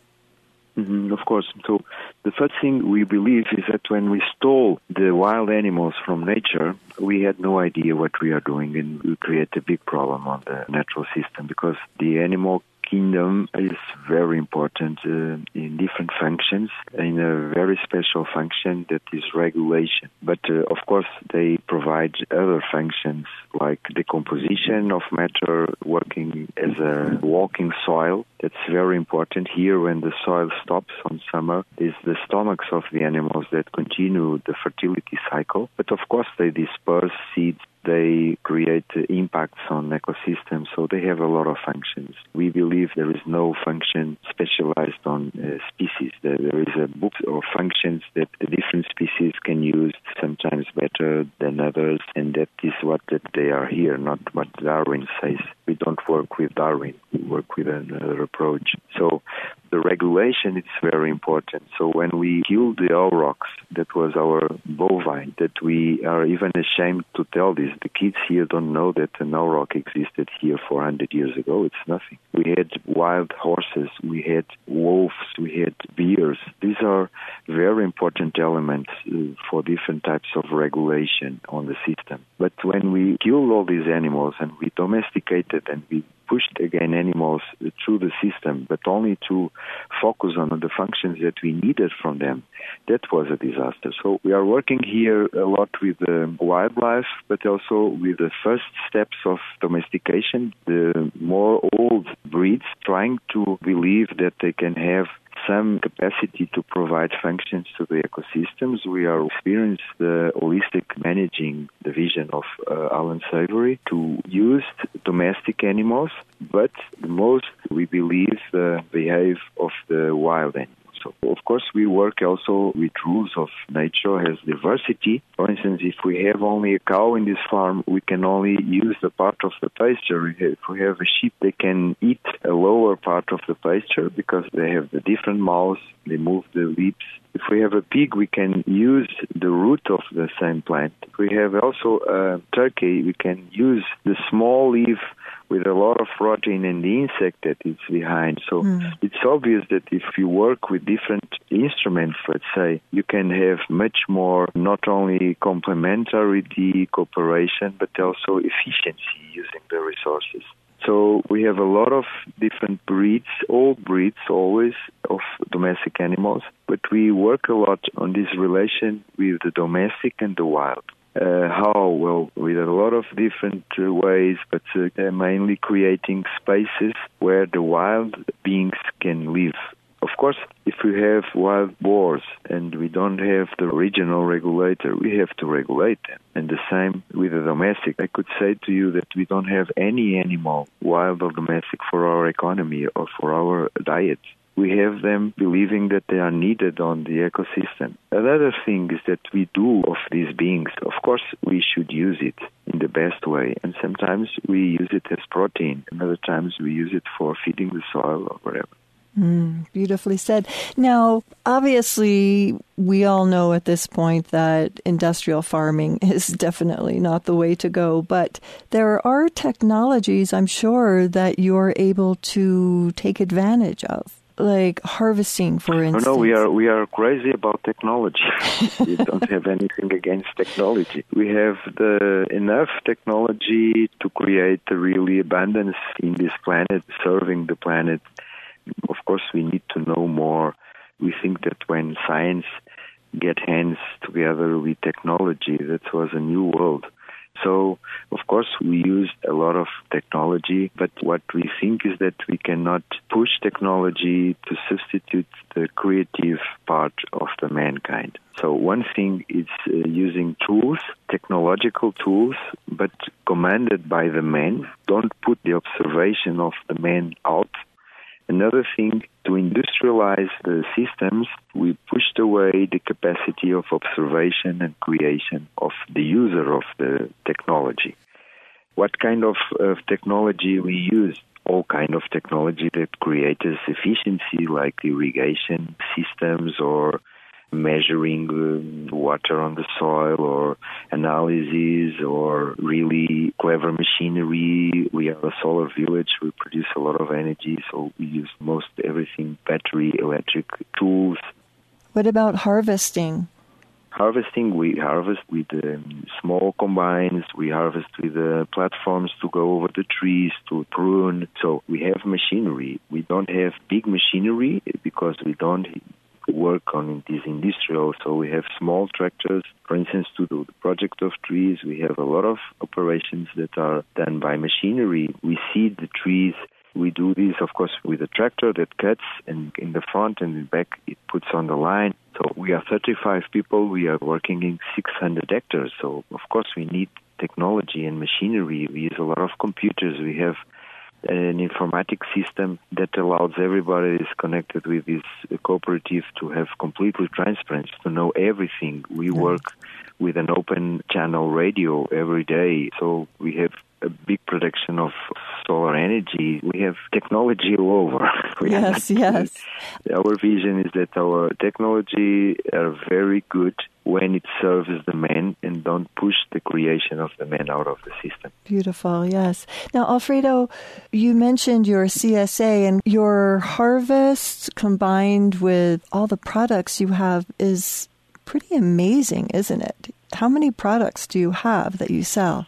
Mm-hmm, of course. So the first thing we believe is that when we stole the wild animals from nature, we had no idea what we are doing, and we create a big problem on the natural system, because the animal kingdom is very important uh, in different functions, in a very special function that is regulation. But uh, of course they provide other functions like decomposition of matter, working as a walking soil. That's very important. Here, when the soil stops on summer, is the stomachs of the animals that continue the fertility cycle. But of course they disperse seeds, they create impacts on ecosystems, so they have a lot of functions. We believe there is no function specialized on uh, species. There, there is a book of functions that the different species can use, sometimes better than others, and that is what that they are here, not what Darwin says. We don't work with Darwin, we work with another approach. So the regulation is very important. So when we killed the aurochs, that was our bovine, that we are even ashamed to tell this. The kids here don't know that an auroch existed here four hundred years ago. It's nothing. We had wild horses, we had wolves, we had bears. These are very important elements uh, for different types of regulation on the system. But when we killed all these animals and we domesticated and we pushed again animals through the system, but only to focus on the functions that we needed from them, that was a disaster. So we are working here a lot with the wildlife, but also with the first steps of domestication, the more old breeds, trying to believe that they can have some capacity to provide functions to the ecosystems. We are experiencing the holistic managing division of uh, Alan Savory to use domestic animals, but the most, we believe, uh, behave of the wild animals. So, of course, we work also with rules of nature as diversity. For instance, if we have only a cow in this farm, we can only use the part of the pasture. If we have a sheep, they can eat a lower part of the pasture because they have the different mouths, they move the lips. If we have a pig, we can use the root of the same plant. If we have also a turkey, we can use the small leaf with a lot of protein and the insect that is behind. So mm. it's obvious that if you work with different instruments, let's say, you can have much more, not only complementarity, cooperation, but also efficiency using the resources. So we have a lot of different breeds, all breeds always, of domestic animals, but we work a lot on this relation with the domestic and the wild. Uh, how? Well, with a lot of different uh, ways, but uh, mainly creating spaces where the wild beings can live. Of course, if we have wild boars and we don't have the regional regulator, we have to regulate them. And the same with the domestic. I could say to you that we don't have any animal, wild or domestic, for our economy or for our diet. We have them believing that they are needed on the ecosystem. Another thing is that we do of these beings, of course, we should use it in the best way. And sometimes we use it as protein, and other times we use it for feeding the soil or whatever. Mm, beautifully said. Now, obviously, we all know at this point that industrial farming is definitely not the way to go, but there are technologies, I'm sure, that you're able to take advantage of, like harvesting, for instance. No, no, we are we are crazy about technology. We don't have anything against technology. We have the enough technology to create a really abundance in this planet, serving the planet. Of course, we need to know more. We think that when science get hands together with technology, that was a new world. So, of course, we used a lot of technology, but what we think is that we cannot push technology to substitute the creative part of the mankind. So one thing is uh, using tools, technological tools, but commanded by the man. Don't put the observation of the man out. Another thing, to industrialize the systems, we pushed away the capacity of observation and creation of the user of the technology. What kind of, of technology we use? All kind of technology that creates efficiency, like irrigation systems or measuring uh, water on the soil or analysis or really clever machinery. We are a solar village. We produce a lot of energy, so we use most everything, battery, electric tools. What about harvesting? Harvesting, we harvest with um, small combines. We harvest with uh, platforms to go over the trees, to prune. So we have machinery. We don't have big machinery because we don't work on this industrial, so we have small tractors. For instance, to do the project of trees, we have a lot of operations that are done by machinery. We seed the trees. We do this, of course, with a tractor that cuts, and in the front and in the back it puts on the line. So we are thirty-five people. We are working in six hundred hectares. So, of course, we need technology and machinery. We use a lot of computers. We have an informatics system that allows everybody that is connected with this cooperative to have completely transparency, to know everything. We work with an open channel radio every day, so we have a big production of solar energy. We have technology all over. Yes, yes. Our vision is that our technology are very good when it serves the man and don't push the creation of the man out of the system. Beautiful, yes. Now, Alfredo, you mentioned your C S A, and your harvest combined with all the products you have is pretty amazing, isn't it? How many products do you have that you sell?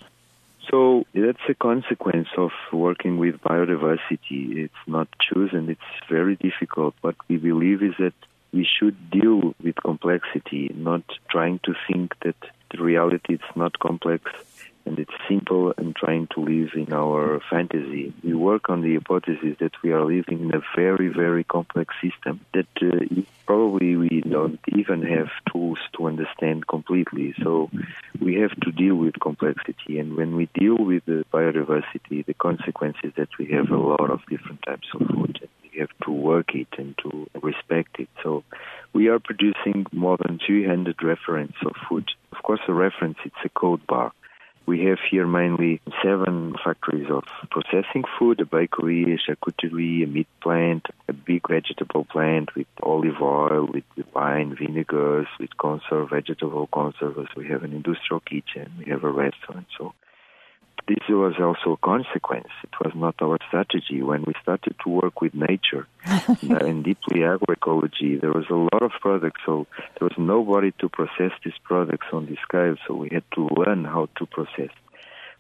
So that's a consequence of working with biodiversity. It's not chosen. It's very difficult. What we believe is that we should deal with complexity, not trying to think that the reality is not complex and it's simple and trying to live in our fantasy. We work on the hypothesis that we are living in a very, very complex system that uh, probably we don't even have tools to understand completely. So we have to deal with complexity. And when we deal with the biodiversity, the consequence is that we have a lot of different types of food. We have to work it and to respect it. So we are producing more than two hundred references of food. Of course, a reference, it's a code bar. We have here mainly seven factories of processing food, a bakery, a charcuterie, a meat plant, a big vegetable plant with olive oil, with wine, vinegars, with conserve, vegetable conserves. We have an industrial kitchen. We have a restaurant. So this was also a consequence. It was not our strategy. When we started to work with nature and deeply agroecology, there was a lot of products, so there was nobody to process these products on this scale, so we had to learn how to process.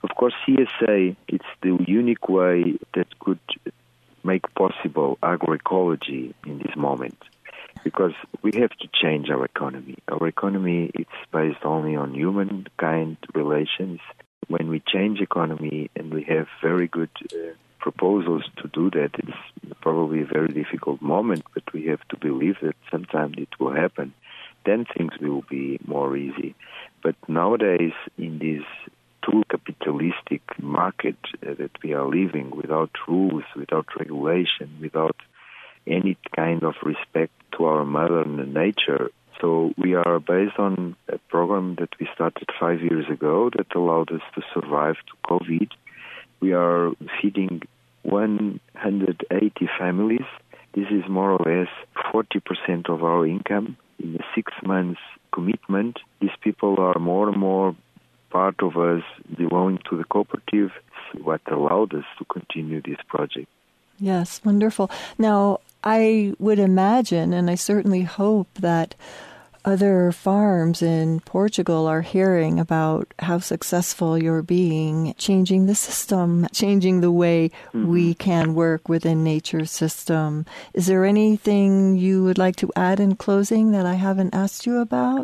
Of course, C S A, it's the unique way that could make possible agroecology in this moment, because we have to change our economy. Our economy is based only on humankind relations. When we change economy and we have very good uh, proposals to do that, it's probably a very difficult moment, but we have to believe that sometime it will happen. Then things will be more easy. But nowadays, in this too capitalistic market uh, that we are living, without rules, without regulation, without any kind of respect to our mother nature. So we are based on a program that we started five years ago that allowed us to survive to COVID. We are feeding one hundred eighty families. This is more or less forty percent of our income in a six months commitment. These people are more and more part of us belonging to the cooperative, what allowed us to continue this project. Yes, wonderful. Now, I would imagine, and I certainly hope, that other farms in Portugal are hearing about how successful you're being, changing the system, changing the way mm-hmm. we can work within nature's system. Is there anything you would like to add in closing that I haven't asked you about?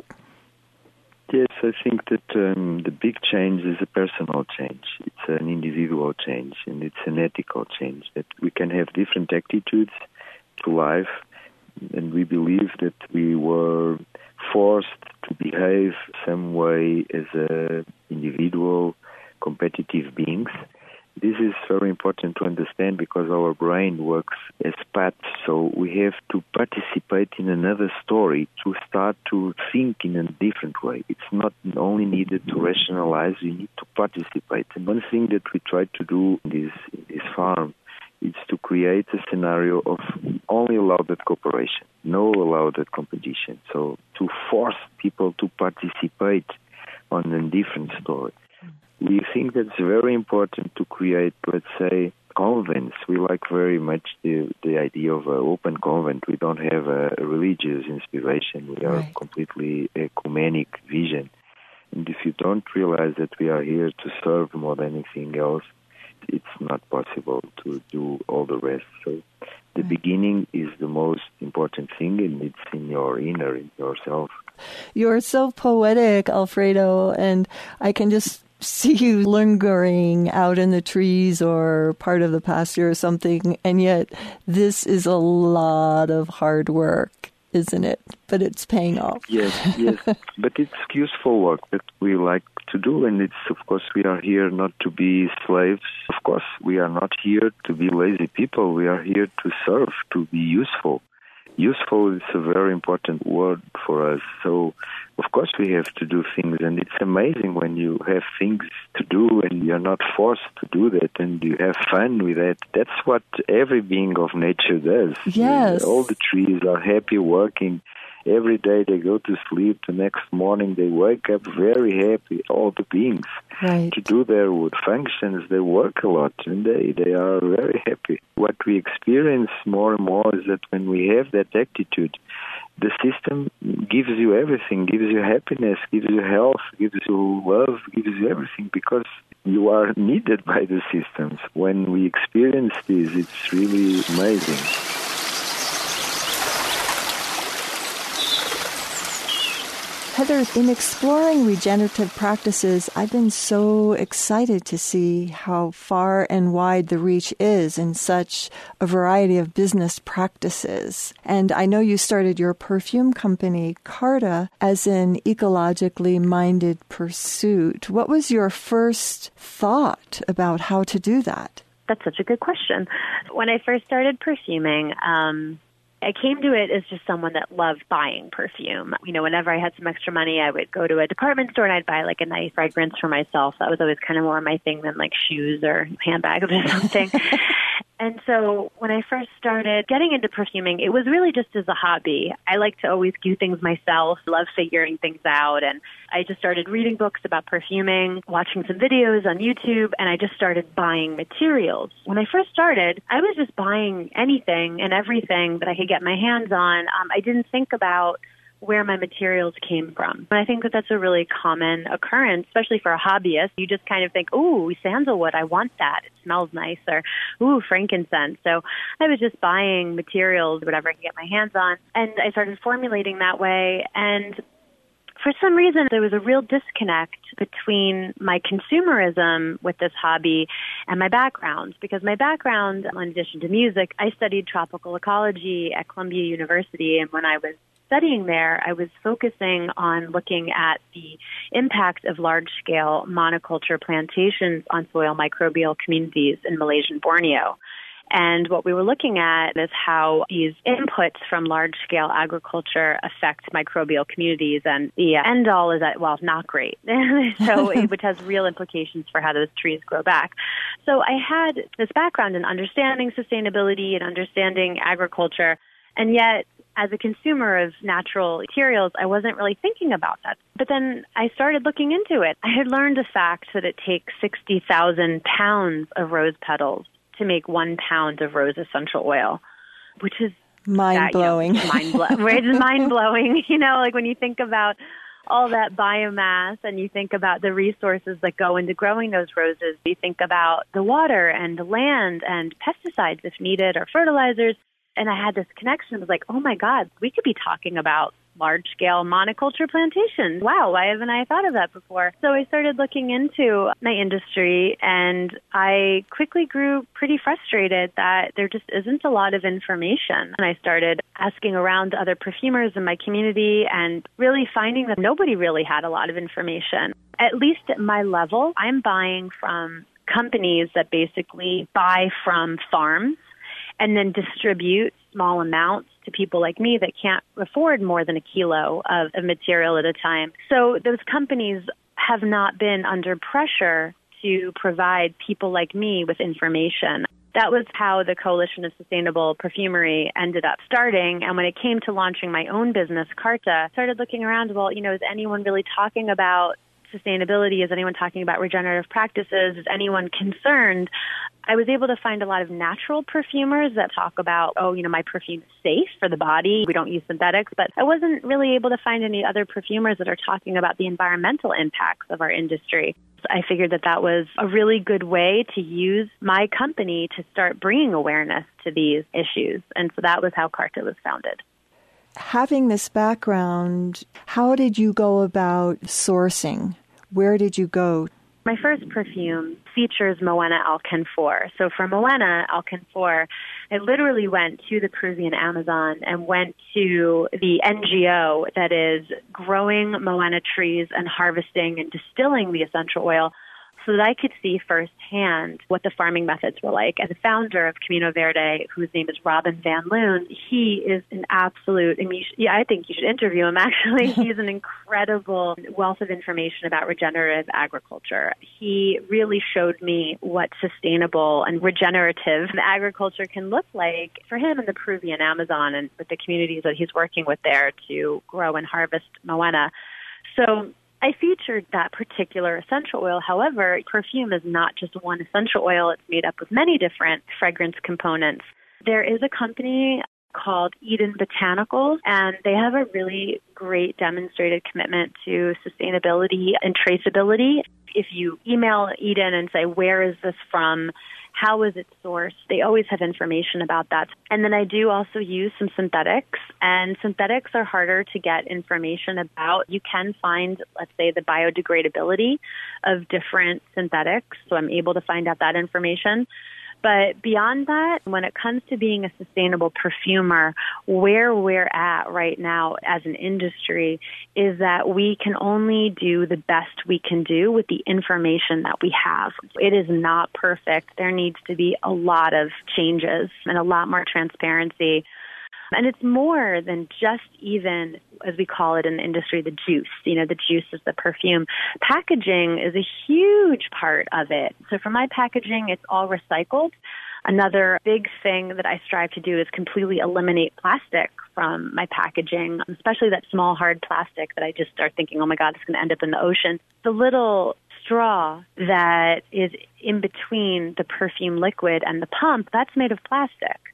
Yes, I think that um, the big change is a personal change. It's an individual change, and it's an ethical change, that we can have different attitudes to life, and we believe that we were forced to behave some way as a individual, competitive beings. This is very important to understand because our brain works as paths, so we have to participate in another story to start to think in a different way. It's not only needed to rationalize, we need to participate. And one thing that we try to do in this, in this farm is to create a scenario of only allowed cooperation, no allowed competition. So to force people to participate on a different story. We think that's very important to create, let's say, convents. We like very much the, the idea of an open convent. We don't have a religious inspiration. We are right. completely ecumenic vision. And if you don't realize that we are here to serve more than anything else, it's not possible to do all the rest. So the right. beginning is the most important thing, and it's in your inner, in yourself. You're so poetic, Alfredo, and I can just see you lingering out in the trees or part of the pasture or something, and yet this is a lot of hard work, isn't it? But it's paying off. Yes, yes. But it's useful work that we like to do, and it's, of course, we are here not to be slaves. Of course, we are not here to be lazy people. We are here to serve, to be useful. Useful is a very important word for us. So, of course, we have to do things, and it's amazing when you have things to do and you're not forced to do that, and you have fun with that. That's what every being of nature does. Yes. All the trees are happy working. Every day they go to sleep. The next morning they wake up very happy, all the beings. Right. To do their functions, they work a lot, and they, they are very happy. What we experience more and more is that when we have that attitude, the system gives you everything, gives you happiness, gives you health, gives you love, gives you everything, because you are needed by the systems. When we experience this, it's really amazing. Heather, in exploring regenerative practices, I've been so excited to see how far and wide the reach is in such a variety of business practices. And I know you started your perfume company, Carta, as an ecologically minded pursuit. What was your first thought about how to do that? That's such a good question. When I first started perfuming, um, I came to it as just someone that loved buying perfume. You know, whenever I had some extra money, I would go to a department store and I'd buy like a nice fragrance for myself. That was always kind of more my thing than like shoes or handbags or something. And so when I first started getting into perfuming, it was really just as a hobby. I like to always do things myself, love figuring things out. And I just started reading books about perfuming, watching some videos on YouTube, and I just started buying materials. When I first started, I was just buying anything and everything that I could get my hands on. Um, I didn't think about where my materials came from. And I think that that's a really common occurrence, especially for a hobbyist. You just kind of think, ooh, sandalwood, I want that. It smells nice. Or, ooh, frankincense. So I was just buying materials, whatever I could get my hands on. And I started formulating that way. And for some reason, there was a real disconnect between my consumerism with this hobby and my background. Because my background, in addition to music, I studied tropical ecology at Columbia University. And when I was studying there, I was focusing on looking at the impact of large-scale monoculture plantations on soil microbial communities in Malaysian Borneo. And what we were looking at is how these inputs from large-scale agriculture affect microbial communities. And the end all is that, well, not great. So, which has real implications for how those trees grow back. So I had this background in understanding sustainability and understanding agriculture. And yet, as a consumer of natural materials, I wasn't really thinking about that. But then I started looking into it. I had learned the fact that it takes sixty thousand pounds of rose petals to make one pound of rose essential oil, which is mind-blowing. That, you know, mind-blowing. It's mind-blowing. You know, like when you think about all that biomass and you think about the resources that go into growing those roses, you think about the water and the land and pesticides if needed or fertilizers. And I had this connection. I was like, oh, my God, we could be talking about large-scale monoculture plantations. Wow, why haven't I thought of that before? So I started looking into my industry, and I quickly grew pretty frustrated that there just isn't a lot of information. And I started asking around other perfumers in my community and really finding that nobody really had a lot of information. At least at my level, I'm buying from companies that basically buy from farms and then distribute small amounts to people like me that can't afford more than a kilo of, of material at a time. So those companies have not been under pressure to provide people like me with information. That was how the Coalition of Sustainable Perfumery ended up starting. And when it came to launching my own business, Carta, I started looking around, well, you know, is anyone really talking about sustainability? Is anyone talking about regenerative practices? Is anyone concerned? I was able to find a lot of natural perfumers that talk about, oh, you know, my perfume is safe for the body. We don't use synthetics. But I wasn't really able to find any other perfumers that are talking about the environmental impacts of our industry. So I figured that that was a really good way to use my company to start bringing awareness to these issues. And so that was how Carta was founded. Having this background, how did you go about sourcing? Where did you go? My first perfume features Moena Alcanfor. So for Moena Alcanfor, I literally went to the Peruvian Amazon and went to the N G O that is growing Moena trees and harvesting and distilling the essential oil so that I could see firsthand what the farming methods were like. As the founder of Camino Verde, whose name is Robin Van Loon, he is an absolute, I mean, you should, yeah, I think you should interview him, actually. He's an incredible wealth of information about regenerative agriculture. He really showed me what sustainable and regenerative agriculture can look like for him in the Peruvian Amazon and with the communities that he's working with there to grow and harvest Moena. So I featured that particular essential oil. However, perfume is not just one essential oil. It's made up of many different fragrance components. There is a company called Eden Botanicals, and they have a really great demonstrated commitment to sustainability and traceability. If you email Eden and say, where is this from? How is it sourced? They always have information about that. And then I do also use some synthetics, and synthetics are harder to get information about. You can find, let's say, the biodegradability of different synthetics, so I'm able to find out that information. But beyond that, when it comes to being a sustainable perfumer, where we're at right now as an industry is that we can only do the best we can do with the information that we have. It is not perfect. There needs to be a lot of changes and a lot more transparency. And it's more than just even, as we call it in the industry, the juice. You know, the juice is the perfume. Packaging is a huge part of it. So for my packaging, it's all recycled. Another big thing that I strive to do is completely eliminate plastic from my packaging, especially that small, hard plastic that I just start thinking, oh my God, it's going to end up in the ocean. The little straw that is in between the perfume liquid and the pump, that's made of plastic.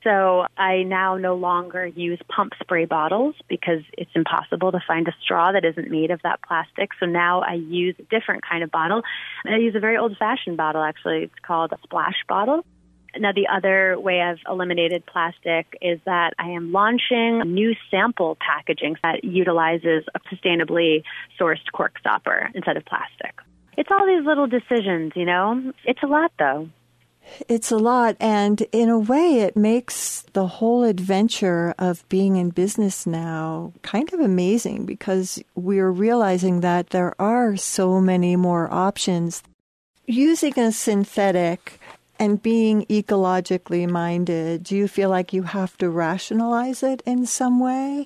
So I now no longer use pump spray bottles because it's impossible to find a straw that isn't made of that plastic. So now I use a different kind of bottle. And I use a very old-fashioned bottle, actually. It's called a splash bottle. Now, the other way I've eliminated plastic is that I am launching new sample packaging that utilizes a sustainably sourced cork stopper instead of plastic. It's all these little decisions, you know? It's a lot, though. It's a lot, and in a way it makes the whole adventure of being in business now kind of amazing because we're realizing that there are so many more options. Using a synthetic and being ecologically minded, do you feel like you have to rationalize it in some way?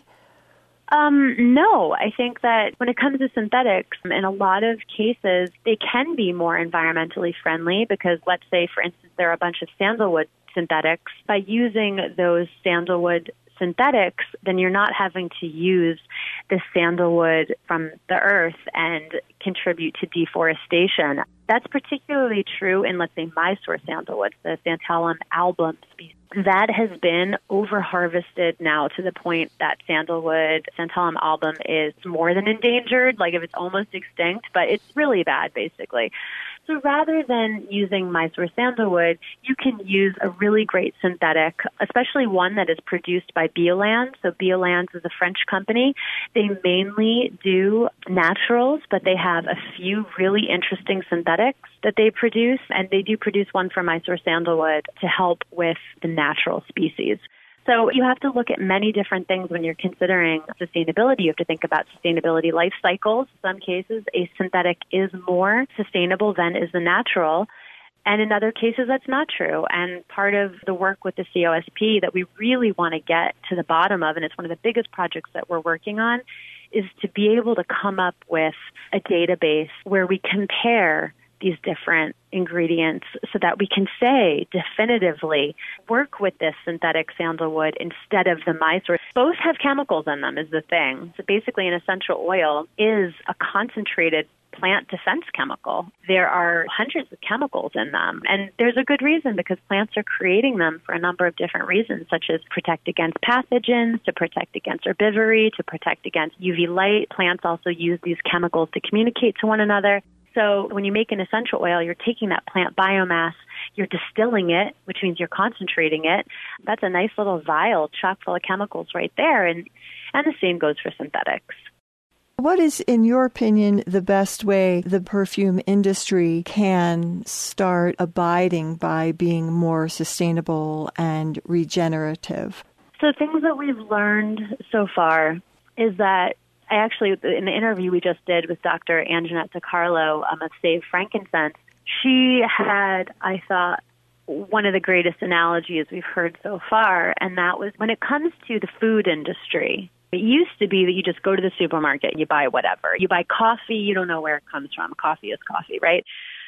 Um, no, I think that when it comes to synthetics, in a lot of cases, they can be more environmentally friendly because, let's say, for instance, there are a bunch of sandalwood synthetics. By using those sandalwood synthetics, then you're not having to use the sandalwood from the earth and contribute to deforestation. That's particularly true in, let's say, Mysore sandalwood, the Santalum album species. That has been over-harvested now to the point that sandalwood, Santalum album, is more than endangered, like if it's almost extinct, but it's really bad, basically. So rather than using Mysore sandalwood, you can use a really great synthetic, especially one that is produced by Bioland. So Bioland is a French company. They mainly do naturals, but they have a few really interesting synthetics that they produce, and they do produce one for Mysore sandalwood to help with the natural species. So you have to look at many different things when you're considering sustainability. You have to think about sustainability life cycles. In some cases, a synthetic is more sustainable than is the natural. And in other cases, that's not true. And part of the work with the C O S P that we really want to get to the bottom of, and it's one of the biggest projects that we're working on, is to be able to come up with a database where we compare these different ingredients so that we can say definitively, work with this synthetic sandalwood instead of the Mysore. Both have chemicals in them is the thing. So basically an essential oil is a concentrated plant defense chemical. There are hundreds of chemicals in them, and there's a good reason because plants are creating them for a number of different reasons, such as protect against pathogens, to protect against herbivory, to protect against U V light. Plants also use these chemicals to communicate to one another. So when you make an essential oil, you're taking that plant biomass, you're distilling it, which means you're concentrating it. That's a nice little vial chock full of chemicals right there. And, and the same goes for synthetics. What is, in your opinion, the best way the perfume industry can start abiding by being more sustainable and regenerative? So things that we've learned so far is that I actually, in the interview we just did with Doctor Anjanette DiCarlo um, of Save Frankincense, she had, I thought, one of the greatest analogies we've heard so far, and that was when it comes to the food industry. It used to be that you just go to the supermarket, you buy whatever. You buy coffee, you don't know where it comes from. Coffee is coffee, right?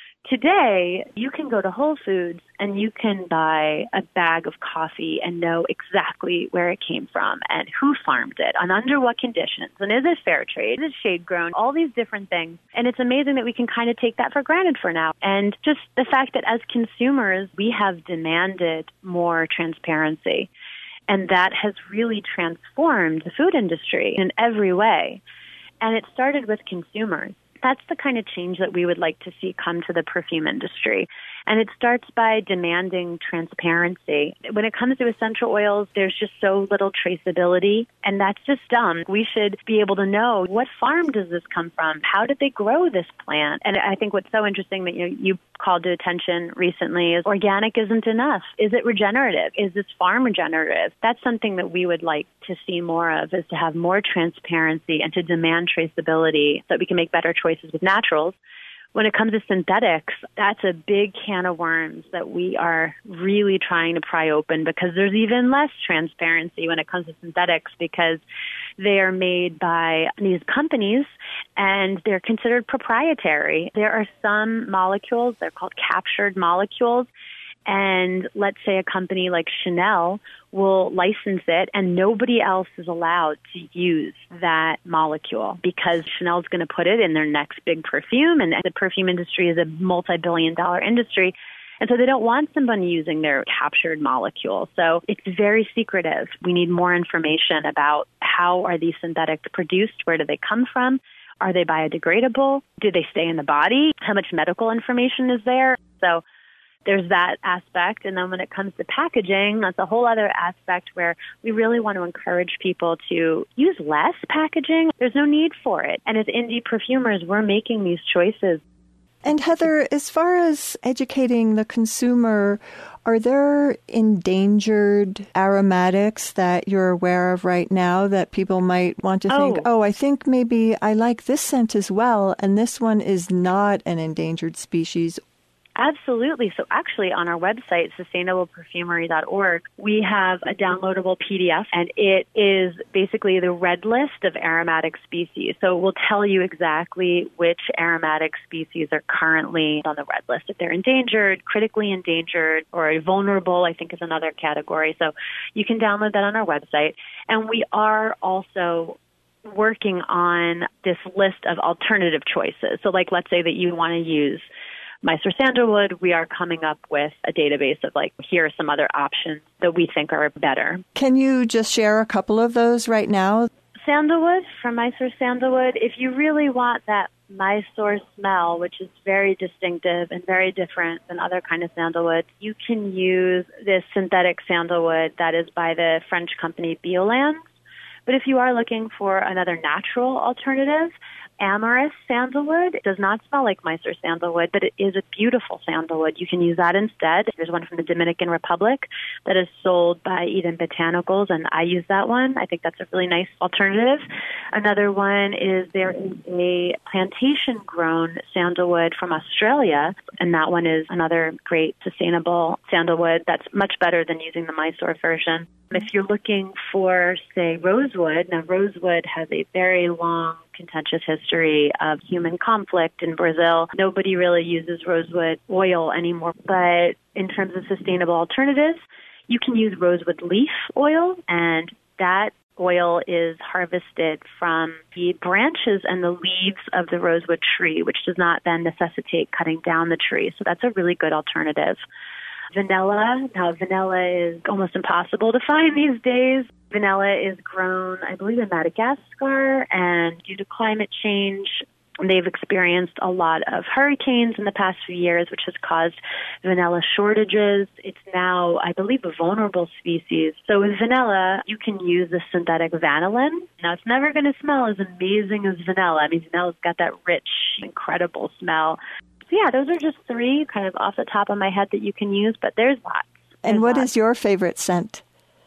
Today, you can go to Whole Foods and you can buy a bag of coffee and know exactly where it came from and who farmed it and under what conditions. And is it fair trade? Is it shade grown? All these different things. And it's amazing that we can kind of take that for granted for now. And just the fact that as consumers, we have demanded more transparency. And that has really transformed the food industry in every way. And it started with consumers. That's the kind of change that we would like to see come to the perfume industry. And it starts by demanding transparency. When it comes to essential oils, there's just so little traceability, and that's just dumb. We should be able to know, what farm does this come from? How did they grow this plant? And I think what's so interesting that you, you called to attention recently is organic isn't enough. Is it regenerative? Is this farm regenerative? That's something that we would like to see more of, is to have more transparency and to demand traceability so that we can make better choices with naturals. When it comes to synthetics, that's a big can of worms that we are really trying to pry open, because there's even less transparency when it comes to synthetics because they are made by these companies and they're considered proprietary. There are some molecules, they're called captured molecules, and let's say a company like Chanel will license it and nobody else is allowed to use that molecule because Chanel's going to put it in their next big perfume, and the perfume industry is a multi-billion dollar industry. And so they don't want somebody using their captured molecule. So it's very secretive. We need more information about how are these synthetics produced? Where do they come from? Are they biodegradable? Do they stay in the body? How much medical information is there? So there's that aspect. And then when it comes to packaging, that's a whole other aspect where we really want to encourage people to use less packaging. There's no need for it. And as indie perfumers, we're making these choices. And Heather, as far as educating the consumer, are there endangered aromatics that you're aware of right now that people might want to think, oh, oh I think maybe I like this scent as well, and this one is not an endangered species? Absolutely. So actually on our website, sustainable perfumery dot org, we have a downloadable P D F, and it is basically the red list of aromatic species. So it will tell you exactly which aromatic species are currently on the red list. If they're endangered, critically endangered, or vulnerable, I think is another category. So you can download that on our website. And we are also working on this list of alternative choices. So like, let's say that you want to use Mysore Sandalwood, we are coming up with a database of like, here are some other options that we think are better. Can you just share a couple of those right now? Sandalwood, from Mysore Sandalwood, if you really want that Mysore smell, which is very distinctive and very different than other kind of sandalwood, you can use this synthetic sandalwood that is by the French company Biolands. But if you are looking for another natural alternative, Amorous sandalwood does not smell like Mysore sandalwood, but it is a beautiful sandalwood. You can use that instead. There's one from the Dominican Republic that is sold by Eden Botanicals, and I use that one. I think that's a really nice alternative. Another one is there is a plantation-grown sandalwood from Australia, and that one is another great sustainable sandalwood that's much better than using the Mysore version. If you're looking for, say, rosewood, now rosewood has a very long, contentious history of human conflict in Brazil. Nobody really uses rosewood oil anymore. But in terms of sustainable alternatives, you can use rosewood leaf oil, and that oil is harvested from the branches and the leaves of the rosewood tree, which does not then necessitate cutting down the tree. So that's a really good alternative. Vanilla. Now, vanilla is almost impossible to find these days. Vanilla is grown, I believe, in Madagascar, and due to climate change, they've experienced a lot of hurricanes in the past few years, which has caused vanilla shortages. It's now, I believe, a vulnerable species. So with vanilla, you can use the synthetic vanillin. Now, it's never going to smell as amazing as vanilla. I mean, vanilla's got that rich, incredible smell. So yeah, those are just three kind of off the top of my head that you can use, but there's lots. There's and what lots. is your favorite scent?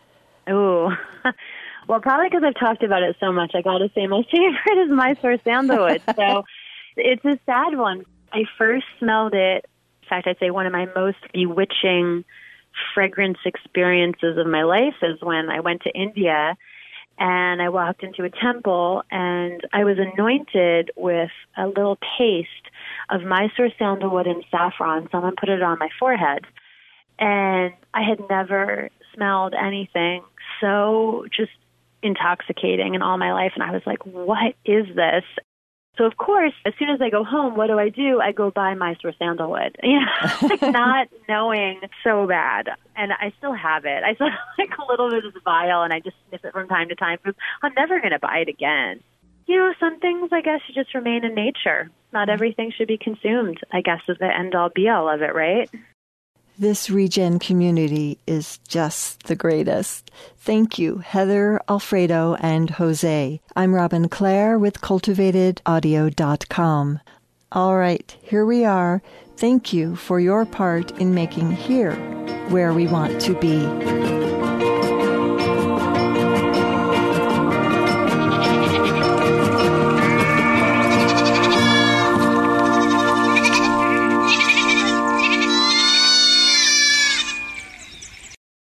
Oh, well, probably because I've talked about it so much, I got to say my favorite is Mysore Sandalwood. So it's a sad one. I first smelled it. In fact, I'd say one of my most bewitching fragrance experiences of my life is when I went to India and I walked into a temple and I was anointed with a little paste of Mysore Sandalwood and saffron. Someone put it on my forehead. And I had never smelled anything so just intoxicating in all my life. And I was like, what is this? So, of course, as soon as I go home, what do I do? I go buy Mysore Sandalwood, you know, like not knowing so bad. And I still have it. I still have like a little bit of the vial, and I just sniff it from time to time because I'm never going to buy it again. You know, some things, I guess, should just remain in nature. Not everything should be consumed, I guess, is the end-all, be-all of it, right? This Regen community is just the greatest. Thank you, Heather, Alfredo, and Jose. I'm Robin Clare with cultivated audio dot com. All right, here we are. Thank you for your part in making here where we want to be.